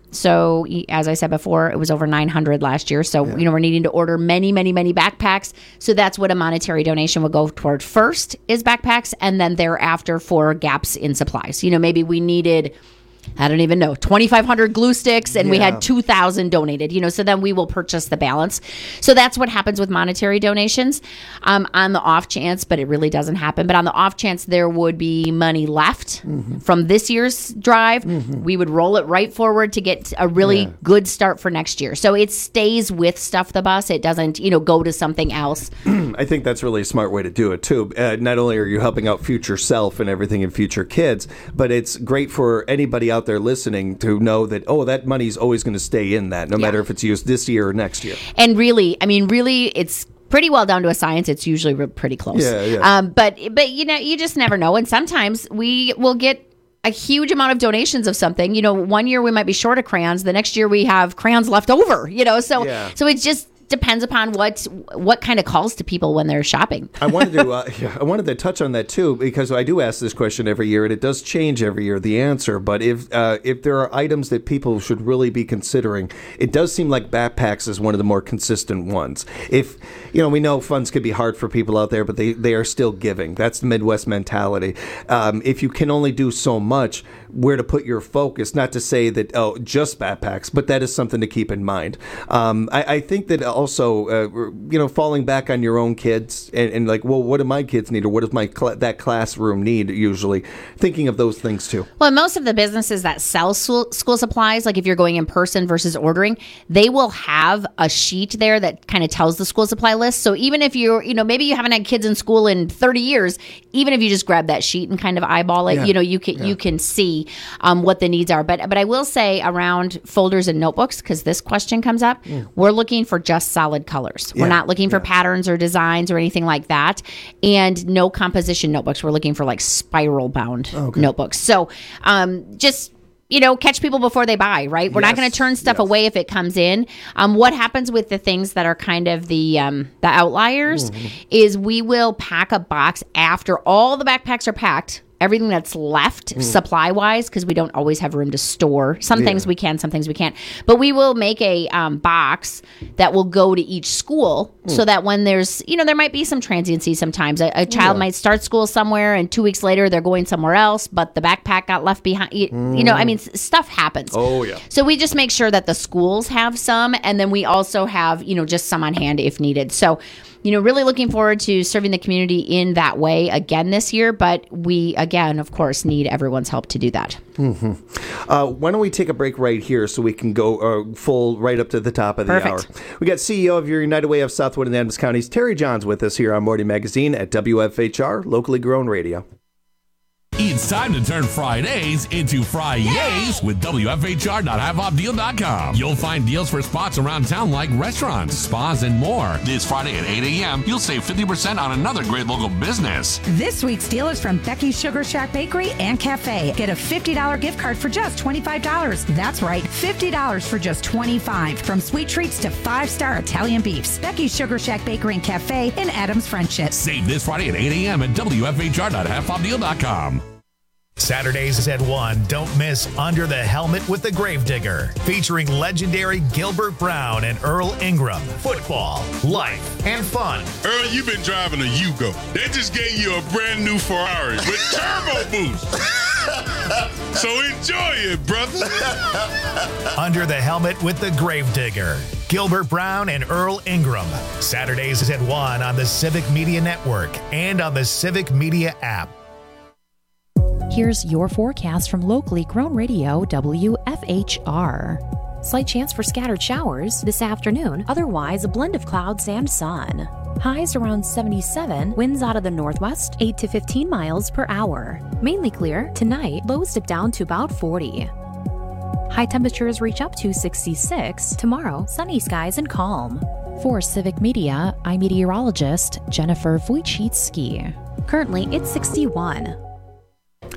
So as I said before, it was over nine hundred last year. So, yeah. you know, we're needing to order many, many, many backpacks. So that's what a monetary donation will go toward first is backpacks. And then thereafter for gaps in supplies. You know, maybe we needed, I don't even know, twenty-five hundred glue sticks and yeah. we had two thousand donated, you know, so then we will purchase the balance. So that's what happens with monetary donations um, on the off chance, but it really doesn't happen. But on the off chance there would be money left mm-hmm. from this year's drive, mm-hmm. we would roll it right forward to get a really yeah. good start for next year. So it stays with Stuff the Bus. It doesn't, you know, go to something else. I think that's really a smart way to do it too. Uh, not only are you helping out future self and everything and future kids, but it's great for anybody out there listening to know that, oh, that money's always going to stay in that, no yeah. matter if it's used this year or next year. And really, I mean, really, it's pretty well down to a science. It's usually re- pretty close. Yeah, yeah. Um, but, but, you know, you just never know. And sometimes we will get a huge amount of donations of something. You know, one year we might be short of crayons. The next year we have crayons left over, you know, so, yeah. so it's just depends upon what what kind of calls to people when they're shopping. I wanted to uh, I wanted to touch on that too, because I do ask this question every year, and it does change every year, the answer. But if uh, if there are items that people should really be considering, it does seem like backpacks is one of the more consistent ones. If you know, we know funds could be hard for people out there, but they, they are still giving. That's the Midwest mentality. Um, if you can only do so much, where to put your focus? Not to say that oh, just backpacks, but that is something to keep in mind. Um, I, I think that. Also, uh, you know, falling back on your own kids and, and like, well, what do my kids need, or what does my cl- that classroom need? Usually, thinking of those things too. Well, most of the businesses that sell school, school supplies, like if you're going in person versus ordering, they will have a sheet there that kind of tells the school supply list. So even if you're, you know, maybe you haven't had kids in school in thirty years, even if you just grab that sheet and kind of eyeball it, yeah. you know, you can yeah. you can see um, what the needs are. But but I will say around folders and notebooks, because this question comes up, mm. we're looking for just solid colors. We're yeah, not looking for yeah. patterns or designs or anything like that. And no composition notebooks. We're looking for like spiral bound okay. notebooks. So um, just, you know, catch people before they buy, right? We're yes, not going to turn stuff yes. away if it comes in. Um, what happens with the things that are kind of the um, the outliers mm-hmm. is we will pack a box after all the backpacks are packed. Everything that's left mm. supply wise, because we don't always have room to store. Some yeah. things we can, some things we can't. But we will make a um, box that will go to each school mm. so that when there's, you know, there might be some transiency sometimes. A, a child yeah. might start school somewhere and two weeks later they're going somewhere else, but the backpack got left behind. You, mm. you know, I mean, stuff happens. Oh, yeah. So we just make sure that the schools have some, and then we also have, you know, just some on hand if needed. So, you know, really looking forward to serving the community in that way again this year. But we, again, of course, need everyone's help to do that. Mm-hmm. Uh, why don't we take a break right here so we can go uh, full right up to the top of the Perfect. hour. We got C E O of your United Way of Southwood and Adams Counties, Terry Johns, with us here on Morning Magazine at W F H R, locally grown radio. It's time to turn Fridays into Fri-Yays with W F H R dot have off deal dot com. You'll find deals for spots around town like restaurants, spas, and more. This Friday at eight a.m., you'll save fifty percent on another great local business. This week's deal is from Becky's Sugar Shack Bakery and Cafe. Get a fifty dollars gift card for just twenty-five dollars. That's right, fifty dollars for just twenty-five dollars. From sweet treats to five-star Italian beefs. Becky's Sugar Shack Bakery and Cafe in Adams Friendship. Save this Friday at eight a.m. at W F H R dot have off deal dot com. Saturdays at one, don't miss Under the Helmet with the Gravedigger, featuring legendary Gilbert Brown and Earl Ingram. Football, life, and fun. Earl, you've been driving a Yugo. They just gave you a brand new Ferrari with turbo boost. So enjoy it, brother. Under the Helmet with the Gravedigger, Gilbert Brown and Earl Ingram. Saturdays at one on the Civic Media Network and on the Civic Media app. Here's your forecast from locally grown radio W F H R. Slight chance for scattered showers this afternoon, otherwise a blend of clouds and sun. Highs around seventy-seven, winds out of the northwest, eight to fifteen miles per hour. Mainly clear. Tonight, lows dip down to about forty. High temperatures reach up to sixty-six. Tomorrow, sunny skies and calm. For Civic Media, I'm meteorologist Jennifer Wojcicki. Currently, it's sixty-one.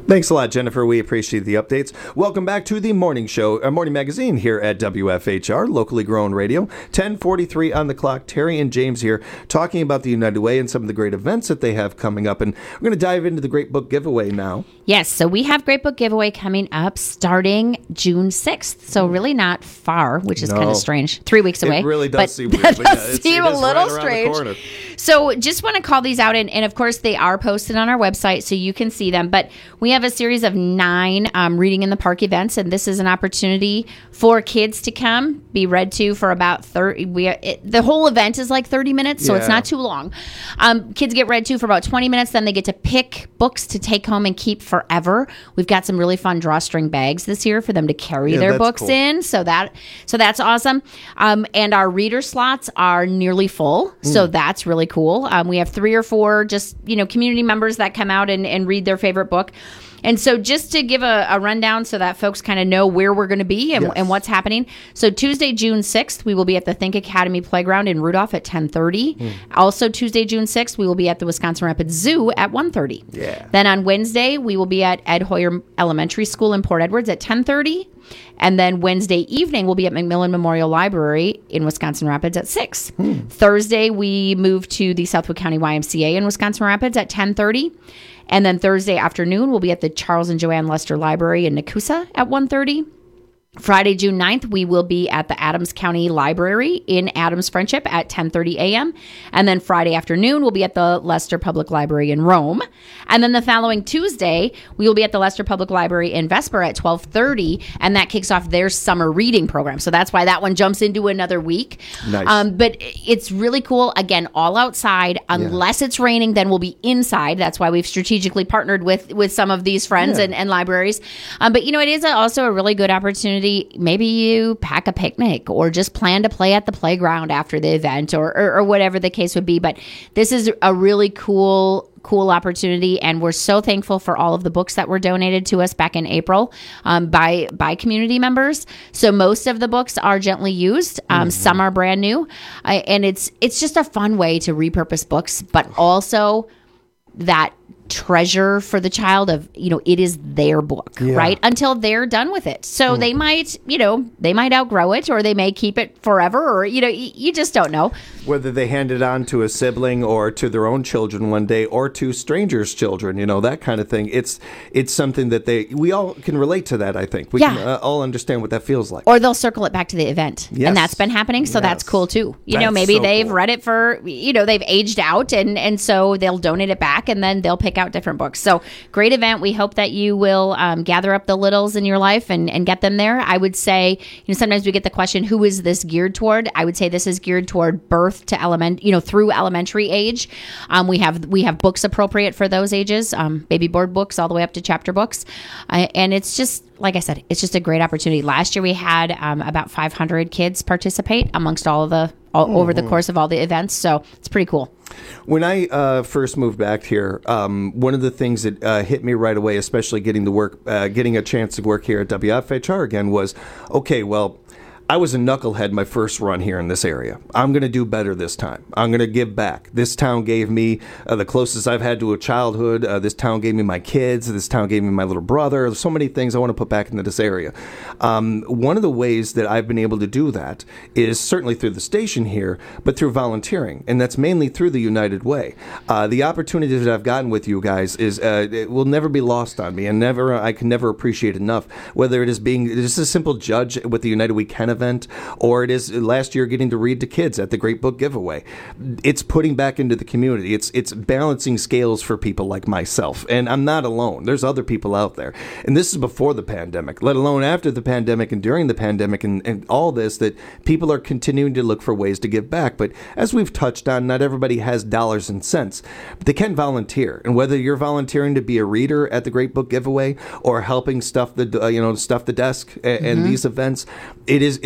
Thanks a lot, Jennifer. We appreciate the updates. Welcome back to the morning show, uh, morning magazine here at W F H R, locally grown radio. ten forty-three on the clock. Terry and James here talking about the United Way and some of the great events that they have coming up. And we're going to dive into the Great Book Giveaway now. Yes, so we have Great Book Giveaway coming up starting June sixth. So really not far, which is No. kind of strange. Three weeks away. It really does but seem weird. That but yeah, does it's- seem it a is little right around the strange. corner. So just want to call these out, and, and of course they are posted on our website, so you can see them. But we have a series of nine um, Reading in the Park events, and this is an opportunity for kids to come, be read to for about thirty. We it, the whole event is like thirty minutes, so it's Yeah. not too long. Um, kids get read to for about twenty minutes, then they get to pick books to take home and keep forever. We've got some really fun drawstring bags this year for them to carry Yeah, their that's books cool. in. So that so that's awesome. Um, and our reader slots are nearly full, so Mm. that's really cool. Um, we have three or four just you know community members that come out and, and read their favorite book. And so just to give a, a rundown so that folks kind of know where we're going to be and, Yes. and what's happening. So Tuesday, June sixth, we will be at the Think Academy Playground in Rudolph at ten thirty. Mm. Also Tuesday, June sixth, we will be at the Wisconsin Rapids Zoo at one thirty. Yeah. Then on Wednesday, we will be at Ed Hoyer Elementary School in Port Edwards at ten thirty. And then Wednesday evening, we'll be at McMillan Memorial Library in Wisconsin Rapids at six. Thursday, we move to the Southwood County Y M C A in Wisconsin Rapids at ten thirty. And then Thursday afternoon, we'll be at the Charles and Joanne Lester Library in Nakusa at one thirty. Friday, June ninth, we will be at the Adams County Library in Adams Friendship at ten thirty a.m. And then Friday afternoon, we'll be at the Leicester Public Library in Rome. And then the following Tuesday, we will be at the Leicester Public Library in Vesper at twelve thirty, and that kicks off their summer reading program. So that's why that one jumps into another week. Nice. Um, but it's really cool. Again, all outside. Unless it's raining, then we'll be inside. That's why we've strategically partnered with with some of these friends Yeah. and, and libraries. Um, but, you know, it is a, also a really good opportunity. Maybe you pack a picnic or just plan to play at the playground after the event or, or, or whatever the case would be. But this is a really cool cool opportunity, and we're so thankful for all of the books that were donated to us back in April um, by by community members. So most of the books are gently used, um, some are brand new, uh, and it's it's just a fun way to repurpose books, but also that treasure for the child of, you know, it is their book, Yeah. right? Until they're done with it. So Hmm. they might, you know, they might outgrow it, or they may keep it forever, or, you know, y- you just don't know. Whether they hand it on to a sibling or to their own children one day or to strangers' children, you know, that kind of thing. It's it's something that they, we all can relate to that, I think. We Yeah. can uh, all understand what that feels like. Or they'll circle it back to the event. Yes. And that's been happening. So that's cool too. You know, That's maybe so they've cool. read it for, you know, they've aged out, and, and so they'll donate it back, and then they'll pick out different books. So great event. We hope that you will um, gather up the littles in your life and, and get them there. I would say, you know, sometimes we get the question, who is this geared toward? I would say this is geared toward birth to element, you know, through elementary age. Um, we have we have books appropriate for those ages, um, baby board books all the way up to chapter books. Uh, and it's just, like I said, it's just a great opportunity. Last year we had um, about five hundred kids participate amongst all of the, all, over the Mhm. course of all the events. So it's pretty cool. When I uh, first moved back here, um, one of the things that uh, hit me right away, especially getting to work, uh, getting a chance to work here at W F H R again, was, okay, well, I was a knucklehead my first run here in this area. I'm going to do better this time. I'm going to give back. This town gave me uh, the closest I've had to a childhood. Uh, this town gave me my kids. This town gave me my little brother. There's so many things I want to put back into this area. Um, one of the ways that I've been able to do that is certainly through the station here, but through volunteering, and that's mainly through the United Way. Uh, the opportunities that I've gotten with you guys is uh, it will never be lost on me, and never I can never appreciate enough. Whether it is being just a simple judge with the United Weekend event, or it is last year getting to read to kids at the Great Book Giveaway. It's putting back into the community. It's it's balancing scales for people like myself. And I'm not alone. There's other people out there. And this is before the pandemic, let alone after the pandemic and during the pandemic and, and all this, that people are continuing to look for ways to give back. But as we've touched on, not everybody has dollars and cents. But they can volunteer. And whether you're volunteering to be a reader at the Great Book Giveaway or helping stuff the uh, you know stuff the desk and, and Mhm. these events, it is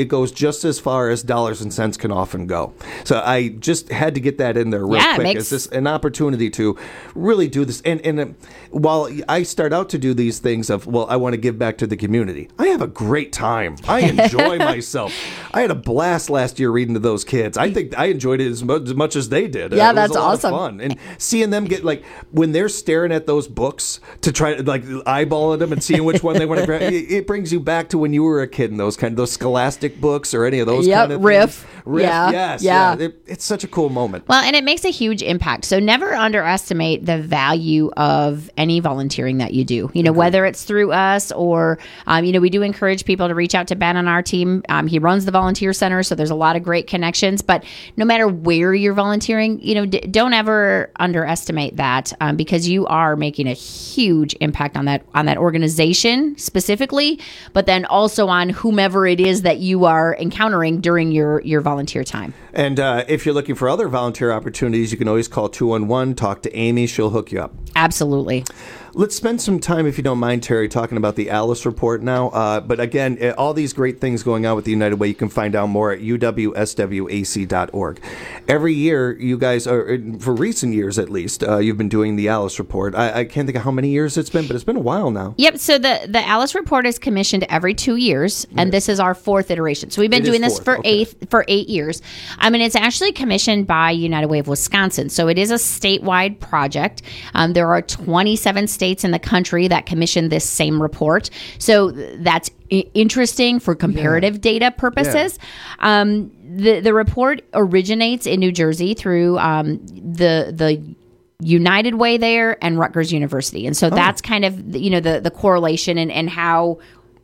it goes just as far as dollars and cents can often go. So I just had to get that in there real Yeah, it quick. makes- It's just an opportunity to really do this. And, and uh, while I start out to do these things of, well, I want to give back to the community, I have a great time. I enjoy myself. I had a blast last year reading to those kids. I think I enjoyed it as much, as much as they did. Yeah, it was that's a lot awesome. Of fun. And seeing them get, like, when they're staring at those books to try to, like, eyeballing them and seeing which one they want to grab, it, it brings you back to when you were a kid and those kind of, those scholastic books or any of those Yep, kind of Riff. things. Riff, Yeah, yes. yeah. Yeah. It, it's such a cool moment. Well, and it makes a huge impact. So never underestimate the value of any volunteering that you do. You know, whether it's through us or, um, you know, we do encourage people to reach out to Ben on our team. Um, he runs the volunteer center, so there's a lot of great connections. But no matter where you're volunteering, you know, d- don't ever underestimate that um, because you are making a huge impact on that on that organization specifically, but then also on whomever it is that you are encountering during your your volunteer time. And uh, if you're looking for other volunteer opportunities, you can always call two one one, talk to Amy. She'll hook you up. Absolutely. Let's spend some time, if you don't mind, Terry, talking about the Alice Report now. Uh, but again, uh, all these great things going on with the United Way, you can find out more at u w s w a c dot org. Every year, you guys, are, for recent years at least, uh, you've been doing the Alice Report. I, I can't think of how many years it's been, but it's been a while now. Yep. So the, the Alice Report is commissioned every two years, and this is our fourth iteration. So we've been It is doing this fourth, for okay. eight for eight years. I mean, it's actually commissioned by United Way of Wisconsin. So it is a statewide project. Um, there are twenty-seven states in the country that commission this same report. So that's i- interesting for comparative data purposes. Um, the the report originates in New Jersey through um, the the United Way there and Rutgers University. And so that's kind of, you know, the, the correlation and, and how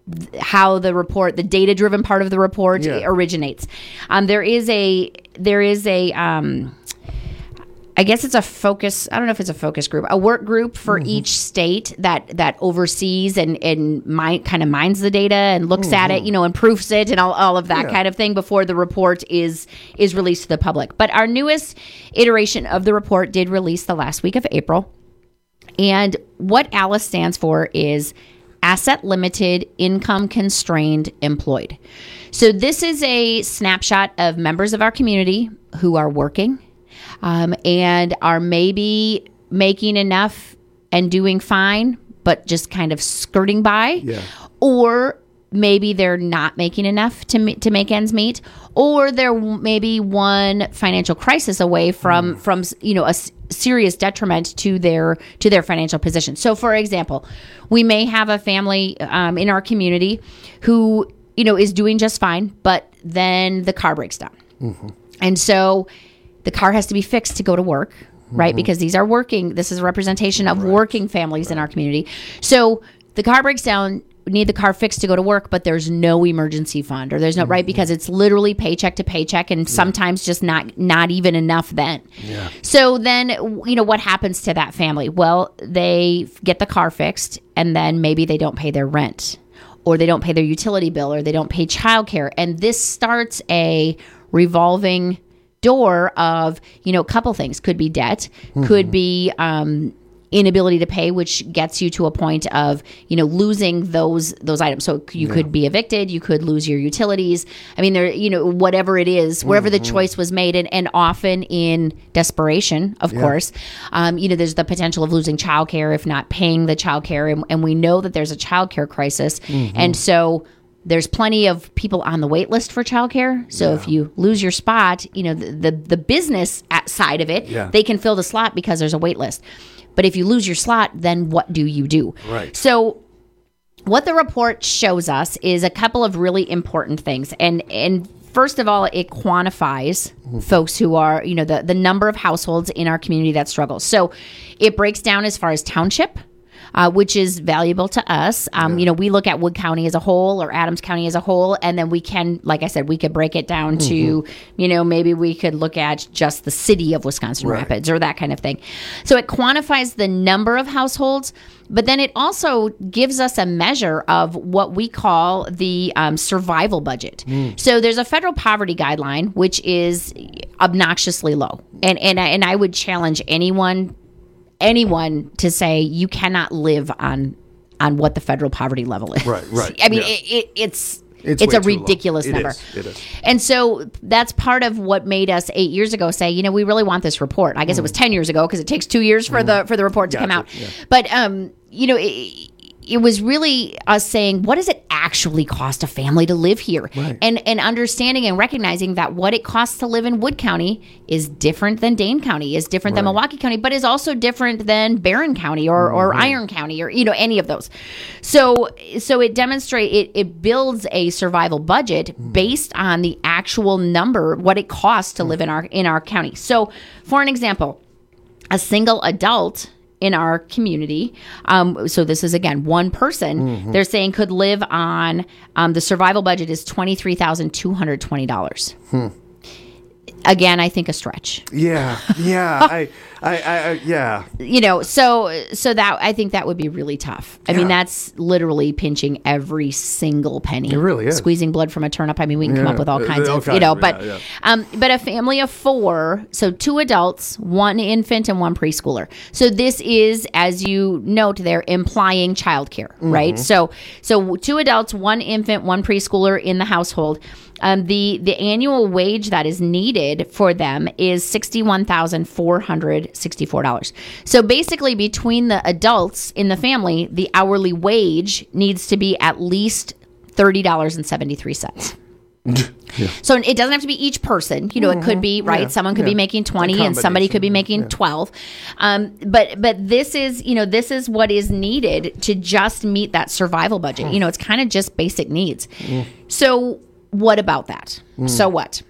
how the report, the data-driven part of the report Yeah. originates. Um, there is a, there is a, um, I guess it's a focus. I don't know if it's a focus group, a work group for each state that that oversees and and mind, kind of mines the data and looks at it, you know, and proofs it and all, all of that Yeah. kind of thing before the report is is released to the public. But our newest iteration of the report did release the last week of April, and what ALICE stands for is Asset Limited, Income Constrained, Employed. So this is a snapshot of members of our community who are working. Um, and are maybe making enough and doing fine, but just kind of skirting by. Yeah. Or maybe they're not making enough to ma- to make ends meet, or they're w- maybe one financial crisis away from from you know a s- serious detriment to their to their financial position. So, for example, we may have a family um, in our community who you know is doing just fine, but then the car breaks down, and so the car has to be fixed to go to work, right? Because these are working, this is a representation of working families in our community. So the car breaks down, we need the car fixed to go to work, but there's no emergency fund or there's no, right? Because it's literally paycheck to paycheck and sometimes just not, not even enough then. Yeah. So then, you know, what happens to that family? Well, they get the car fixed and then maybe they don't pay their rent or they don't pay their utility bill or they don't pay childcare. And this starts a revolving door of, you know, a couple things. Could be debt, could be um, inability to pay, which gets you to a point of, you know, losing those those items. So you Yeah. could be evicted, you could lose your utilities. I mean, there, you know, whatever it is, wherever the choice was made, and, and often in desperation, of Yeah. course, um, you know, there's the potential of losing childcare if not paying the childcare, and, and we know that there's a childcare crisis, and so. There's plenty of people on the wait list for childcare. So if you lose your spot, you know, the, the, the business at- side of it, Yeah. they can fill the slot because there's a wait list. But if you lose your slot, then what do you do? Right. So what the report shows us is a couple of really important things. And and first of all, it quantifies folks who are, you know, the, the number of households in our community that struggle. So it breaks down as far as township. Uh, which is valuable to us. Um, You know, we look at Wood County as a whole or Adams County as a whole, and then we can, like I said, we could break it down to, you know, maybe we could look at just the city of Wisconsin Right. Rapids or that kind of thing. So it quantifies the number of households, but then it also gives us a measure of what we call the um, survival budget. So there's a federal poverty guideline, which is obnoxiously low. And, and, I, and I would challenge anyone anyone to say you cannot live on on what the federal poverty level is. Right, right, I mean, yeah. it, it, it's It's It's, way a too low. ridiculous It number. is. It is. And so that's part of what made us eight years ago say, you know, we really want this report. I guess it was ten years ago because it takes two years for the for the report to come out. Gotcha, yeah. But um, you know, it, it was really us saying, what does it actually cost a family to live here? Right. And and understanding and recognizing that what it costs to live in Wood County is different than Dane County, is different than Right. Milwaukee County, but is also different than Barron County or, or Mhm. Iron County or, you know, any of those. So so it demonstrates, it, it builds a survival budget based on the actual number, what it costs to live in our in our county. So for an example, a single adult in our community, um, so this is again one person, Mhm. they're saying could live on, um, the survival budget is twenty-three thousand two hundred twenty dollars. Hmm. Again, I think a stretch. Yeah, yeah, I, I, I, I, yeah. You know, so so that I think that would be really tough. I mean, Yeah. that's literally pinching every single penny. It really is. Squeezing blood from a turnip. I mean, we can come Yeah, up with all uh, kinds all of, kinds you know, of- but yeah, yeah. um, but a family of four, so two adults, one infant, and one preschooler. So this is, as you note, there implying childcare, right? Mhm. So so two adults, one infant, one preschooler in the household. Um, the the annual wage that is needed for them is sixty-one thousand four hundred sixty-four dollars. So basically, between the adults in the family, the hourly wage needs to be at least thirty dollars and seventy-three cents. So it doesn't have to be each person. You know, it could be, right? Yeah, Someone could yeah. be making It's a twenty and somebody could be combination, making twelve. Um, but but this is, you know, this is what is needed to just meet that survival budget. You know, it's kind of just basic needs. So what about that? Mm. So what?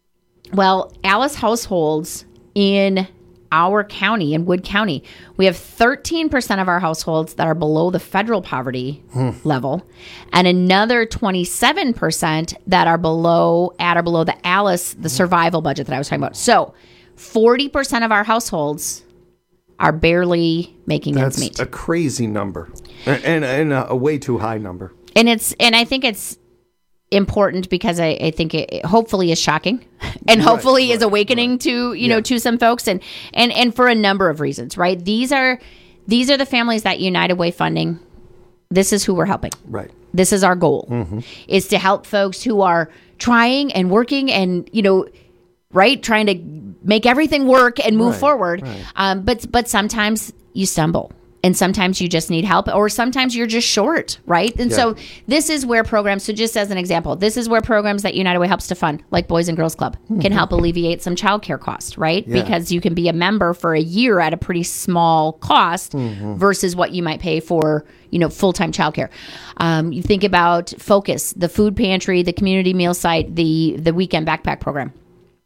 Well, Alice households in our county, in Wood County, we have thirteen percent of our households that are below the federal poverty Hmm. level, and another twenty-seven percent that are below, at or below the Alice, the survival budget that I was talking about. So forty percent of our households are barely making ends That's meet. a crazy number, and, and a, a way too high number. And it's, and I think it's important because I, I think it, it hopefully is shocking and Right, hopefully is right, awakening to, you know, to some folks, and, and, and for a number of reasons, right? These are, these are the families that United Way funding. This is who we're helping. Right. This is our goal, Mm-hmm. is to help folks who are trying and working and, you know, right, trying to make everything work and move Right, forward. right. Um, but but sometimes you stumble. And sometimes you just need help, or sometimes you're just short, right? And Yeah. so this is where programs, so just as an example, this is where programs that United Way helps to fund, like Boys and Girls Club, can help alleviate some childcare costs, right? Yeah. Because you can be a member for a year at a pretty small cost Mhm. versus what you might pay for, you know, full-time childcare. Um, you think about Focus, the food pantry, the community meal site, the the weekend backpack program.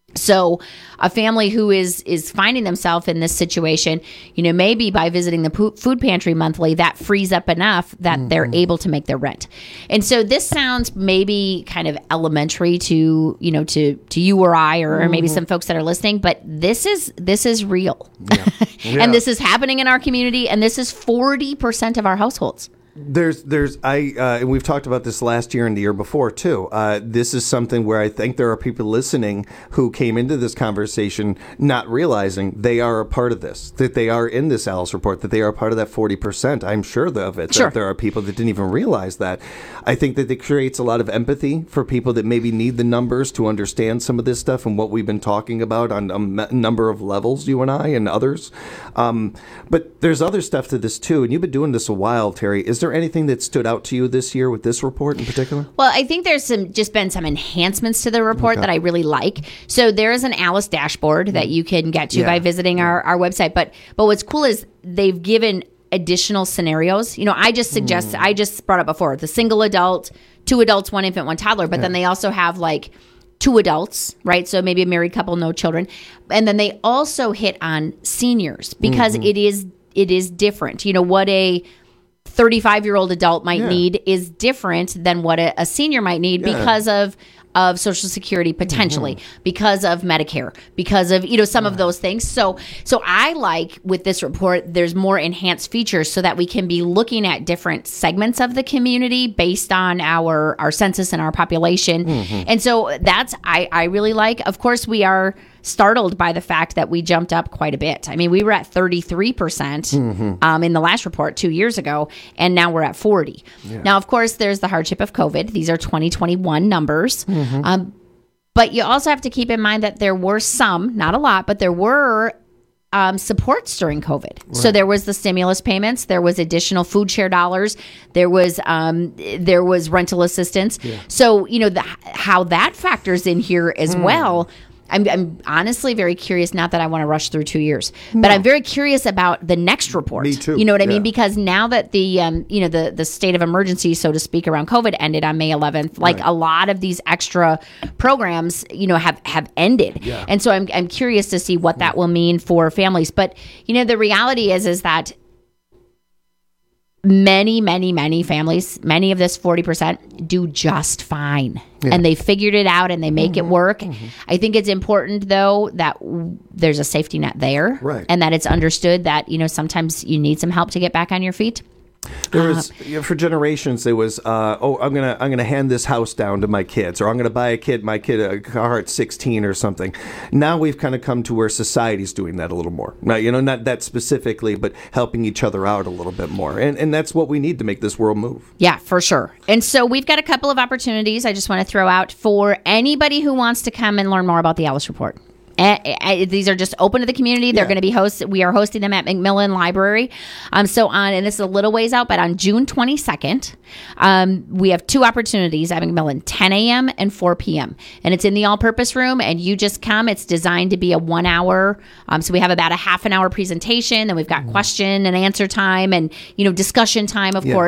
So a family who is is finding themselves in this situation, you know, maybe by visiting the po- food pantry monthly, that frees up enough that they're able to make their rent. And so this sounds maybe kind of elementary to, you know, to to you or I, or, or maybe Mhm. some folks that are listening, but this is this is real. Yeah. And this is happening in our community, and this is forty percent of our households. There's, there's, I, uh, and we've talked about this last year and the year before too. Uh, this is something where I think there are people listening who came into this conversation not realizing they are a part of this, that they are in this Alice report, that they are a part of that forty percent. I'm sure of it. Sure. That there are people that didn't even realize that. I think that it creates a lot of empathy for people that maybe need the numbers to understand some of this stuff and what we've been talking about on a m- number of levels, you and I and others. Um, but there's other stuff to this too, and you've been doing this a while, Terry. Is there anything that stood out to you this year with this report in particular? Well, I think there's some just been some enhancements to the report Okay. that I really like. So there is an Alice dashboard that you can get to Yeah. by visiting our, our website. But but what's cool is they've given additional scenarios. You know, I just suggest I just brought up before the single adult, two adults, one infant, one toddler. But then they also have like two adults, right? So maybe a married couple, no children, and then they also hit on seniors because Mhm. it is it is different. You know what a thirty-five year old adult might Yeah. need is different than what a, a senior might need Yeah. because of of Social Security potentially, because of Medicare, because of, you know, some of those things. So so I like with this report, there's more enhanced features so that we can be looking at different segments of the community based on our our census and our population. Mhm. And so that's I, I really like. Of course, we are startled by the fact that we jumped up quite a bit. I mean, we were at thirty-three percent Mm-hmm. um, in the last report two years ago, and now we're at forty. Yeah. Now, of course, there's the hardship of COVID. These are twenty twenty-one numbers. Mhm. Um, but you also have to keep in mind that there were some, not a lot, but there were um, supports during COVID. So Right. there was the stimulus payments, there was additional food share dollars, there was um, there was rental assistance. Yeah. So you know the, how that factors in here as Mm. well. I'm, I'm honestly very curious. Not that I want to rush through two years, but No. I'm very curious about the next report. Me too, You know what I yeah. mean? Because now that the um, you know the the state of emergency, so to speak, around COVID ended on May eleventh, like Right. a lot of these extra programs, you know, have have ended. Yeah. And so I'm I'm curious to see what that will mean for families. But you know, the reality is is that many, many, many families, many of this forty percent do just fine. Yeah. And they figured it out and they make it work. I think it's important, though, that w- there's a safety net there. Right. And that it's understood that, you know, sometimes you need some help to get back on your feet. There was you know, for generations. There was, uh, oh, I'm gonna I'm gonna hand this house down to my kids, or I'm gonna buy a kid my kid a car at sixteen or something. Now we've kind of come to where society's doing that a little more. Now, you know, not that specifically, but helping each other out a little bit more, and and that's what we need to make this world move. Yeah, for sure. And so we've got a couple of opportunities I just want to throw out for anybody who wants to come and learn more about the Alice Report. Uh, uh, these are just open to the community. They're Yeah. going to be host. We are hosting them at McMillan Library. Um, so on, and this is a little ways out, but on June twenty-second, um, we have two opportunities at McMillan, ten a.m. and four p.m. And it's in the all-purpose room. And you just come. It's designed to be a one-hour. Um, so we have about a half an hour presentation. Then we've got question and answer time, and you know discussion time, of Yeah. course.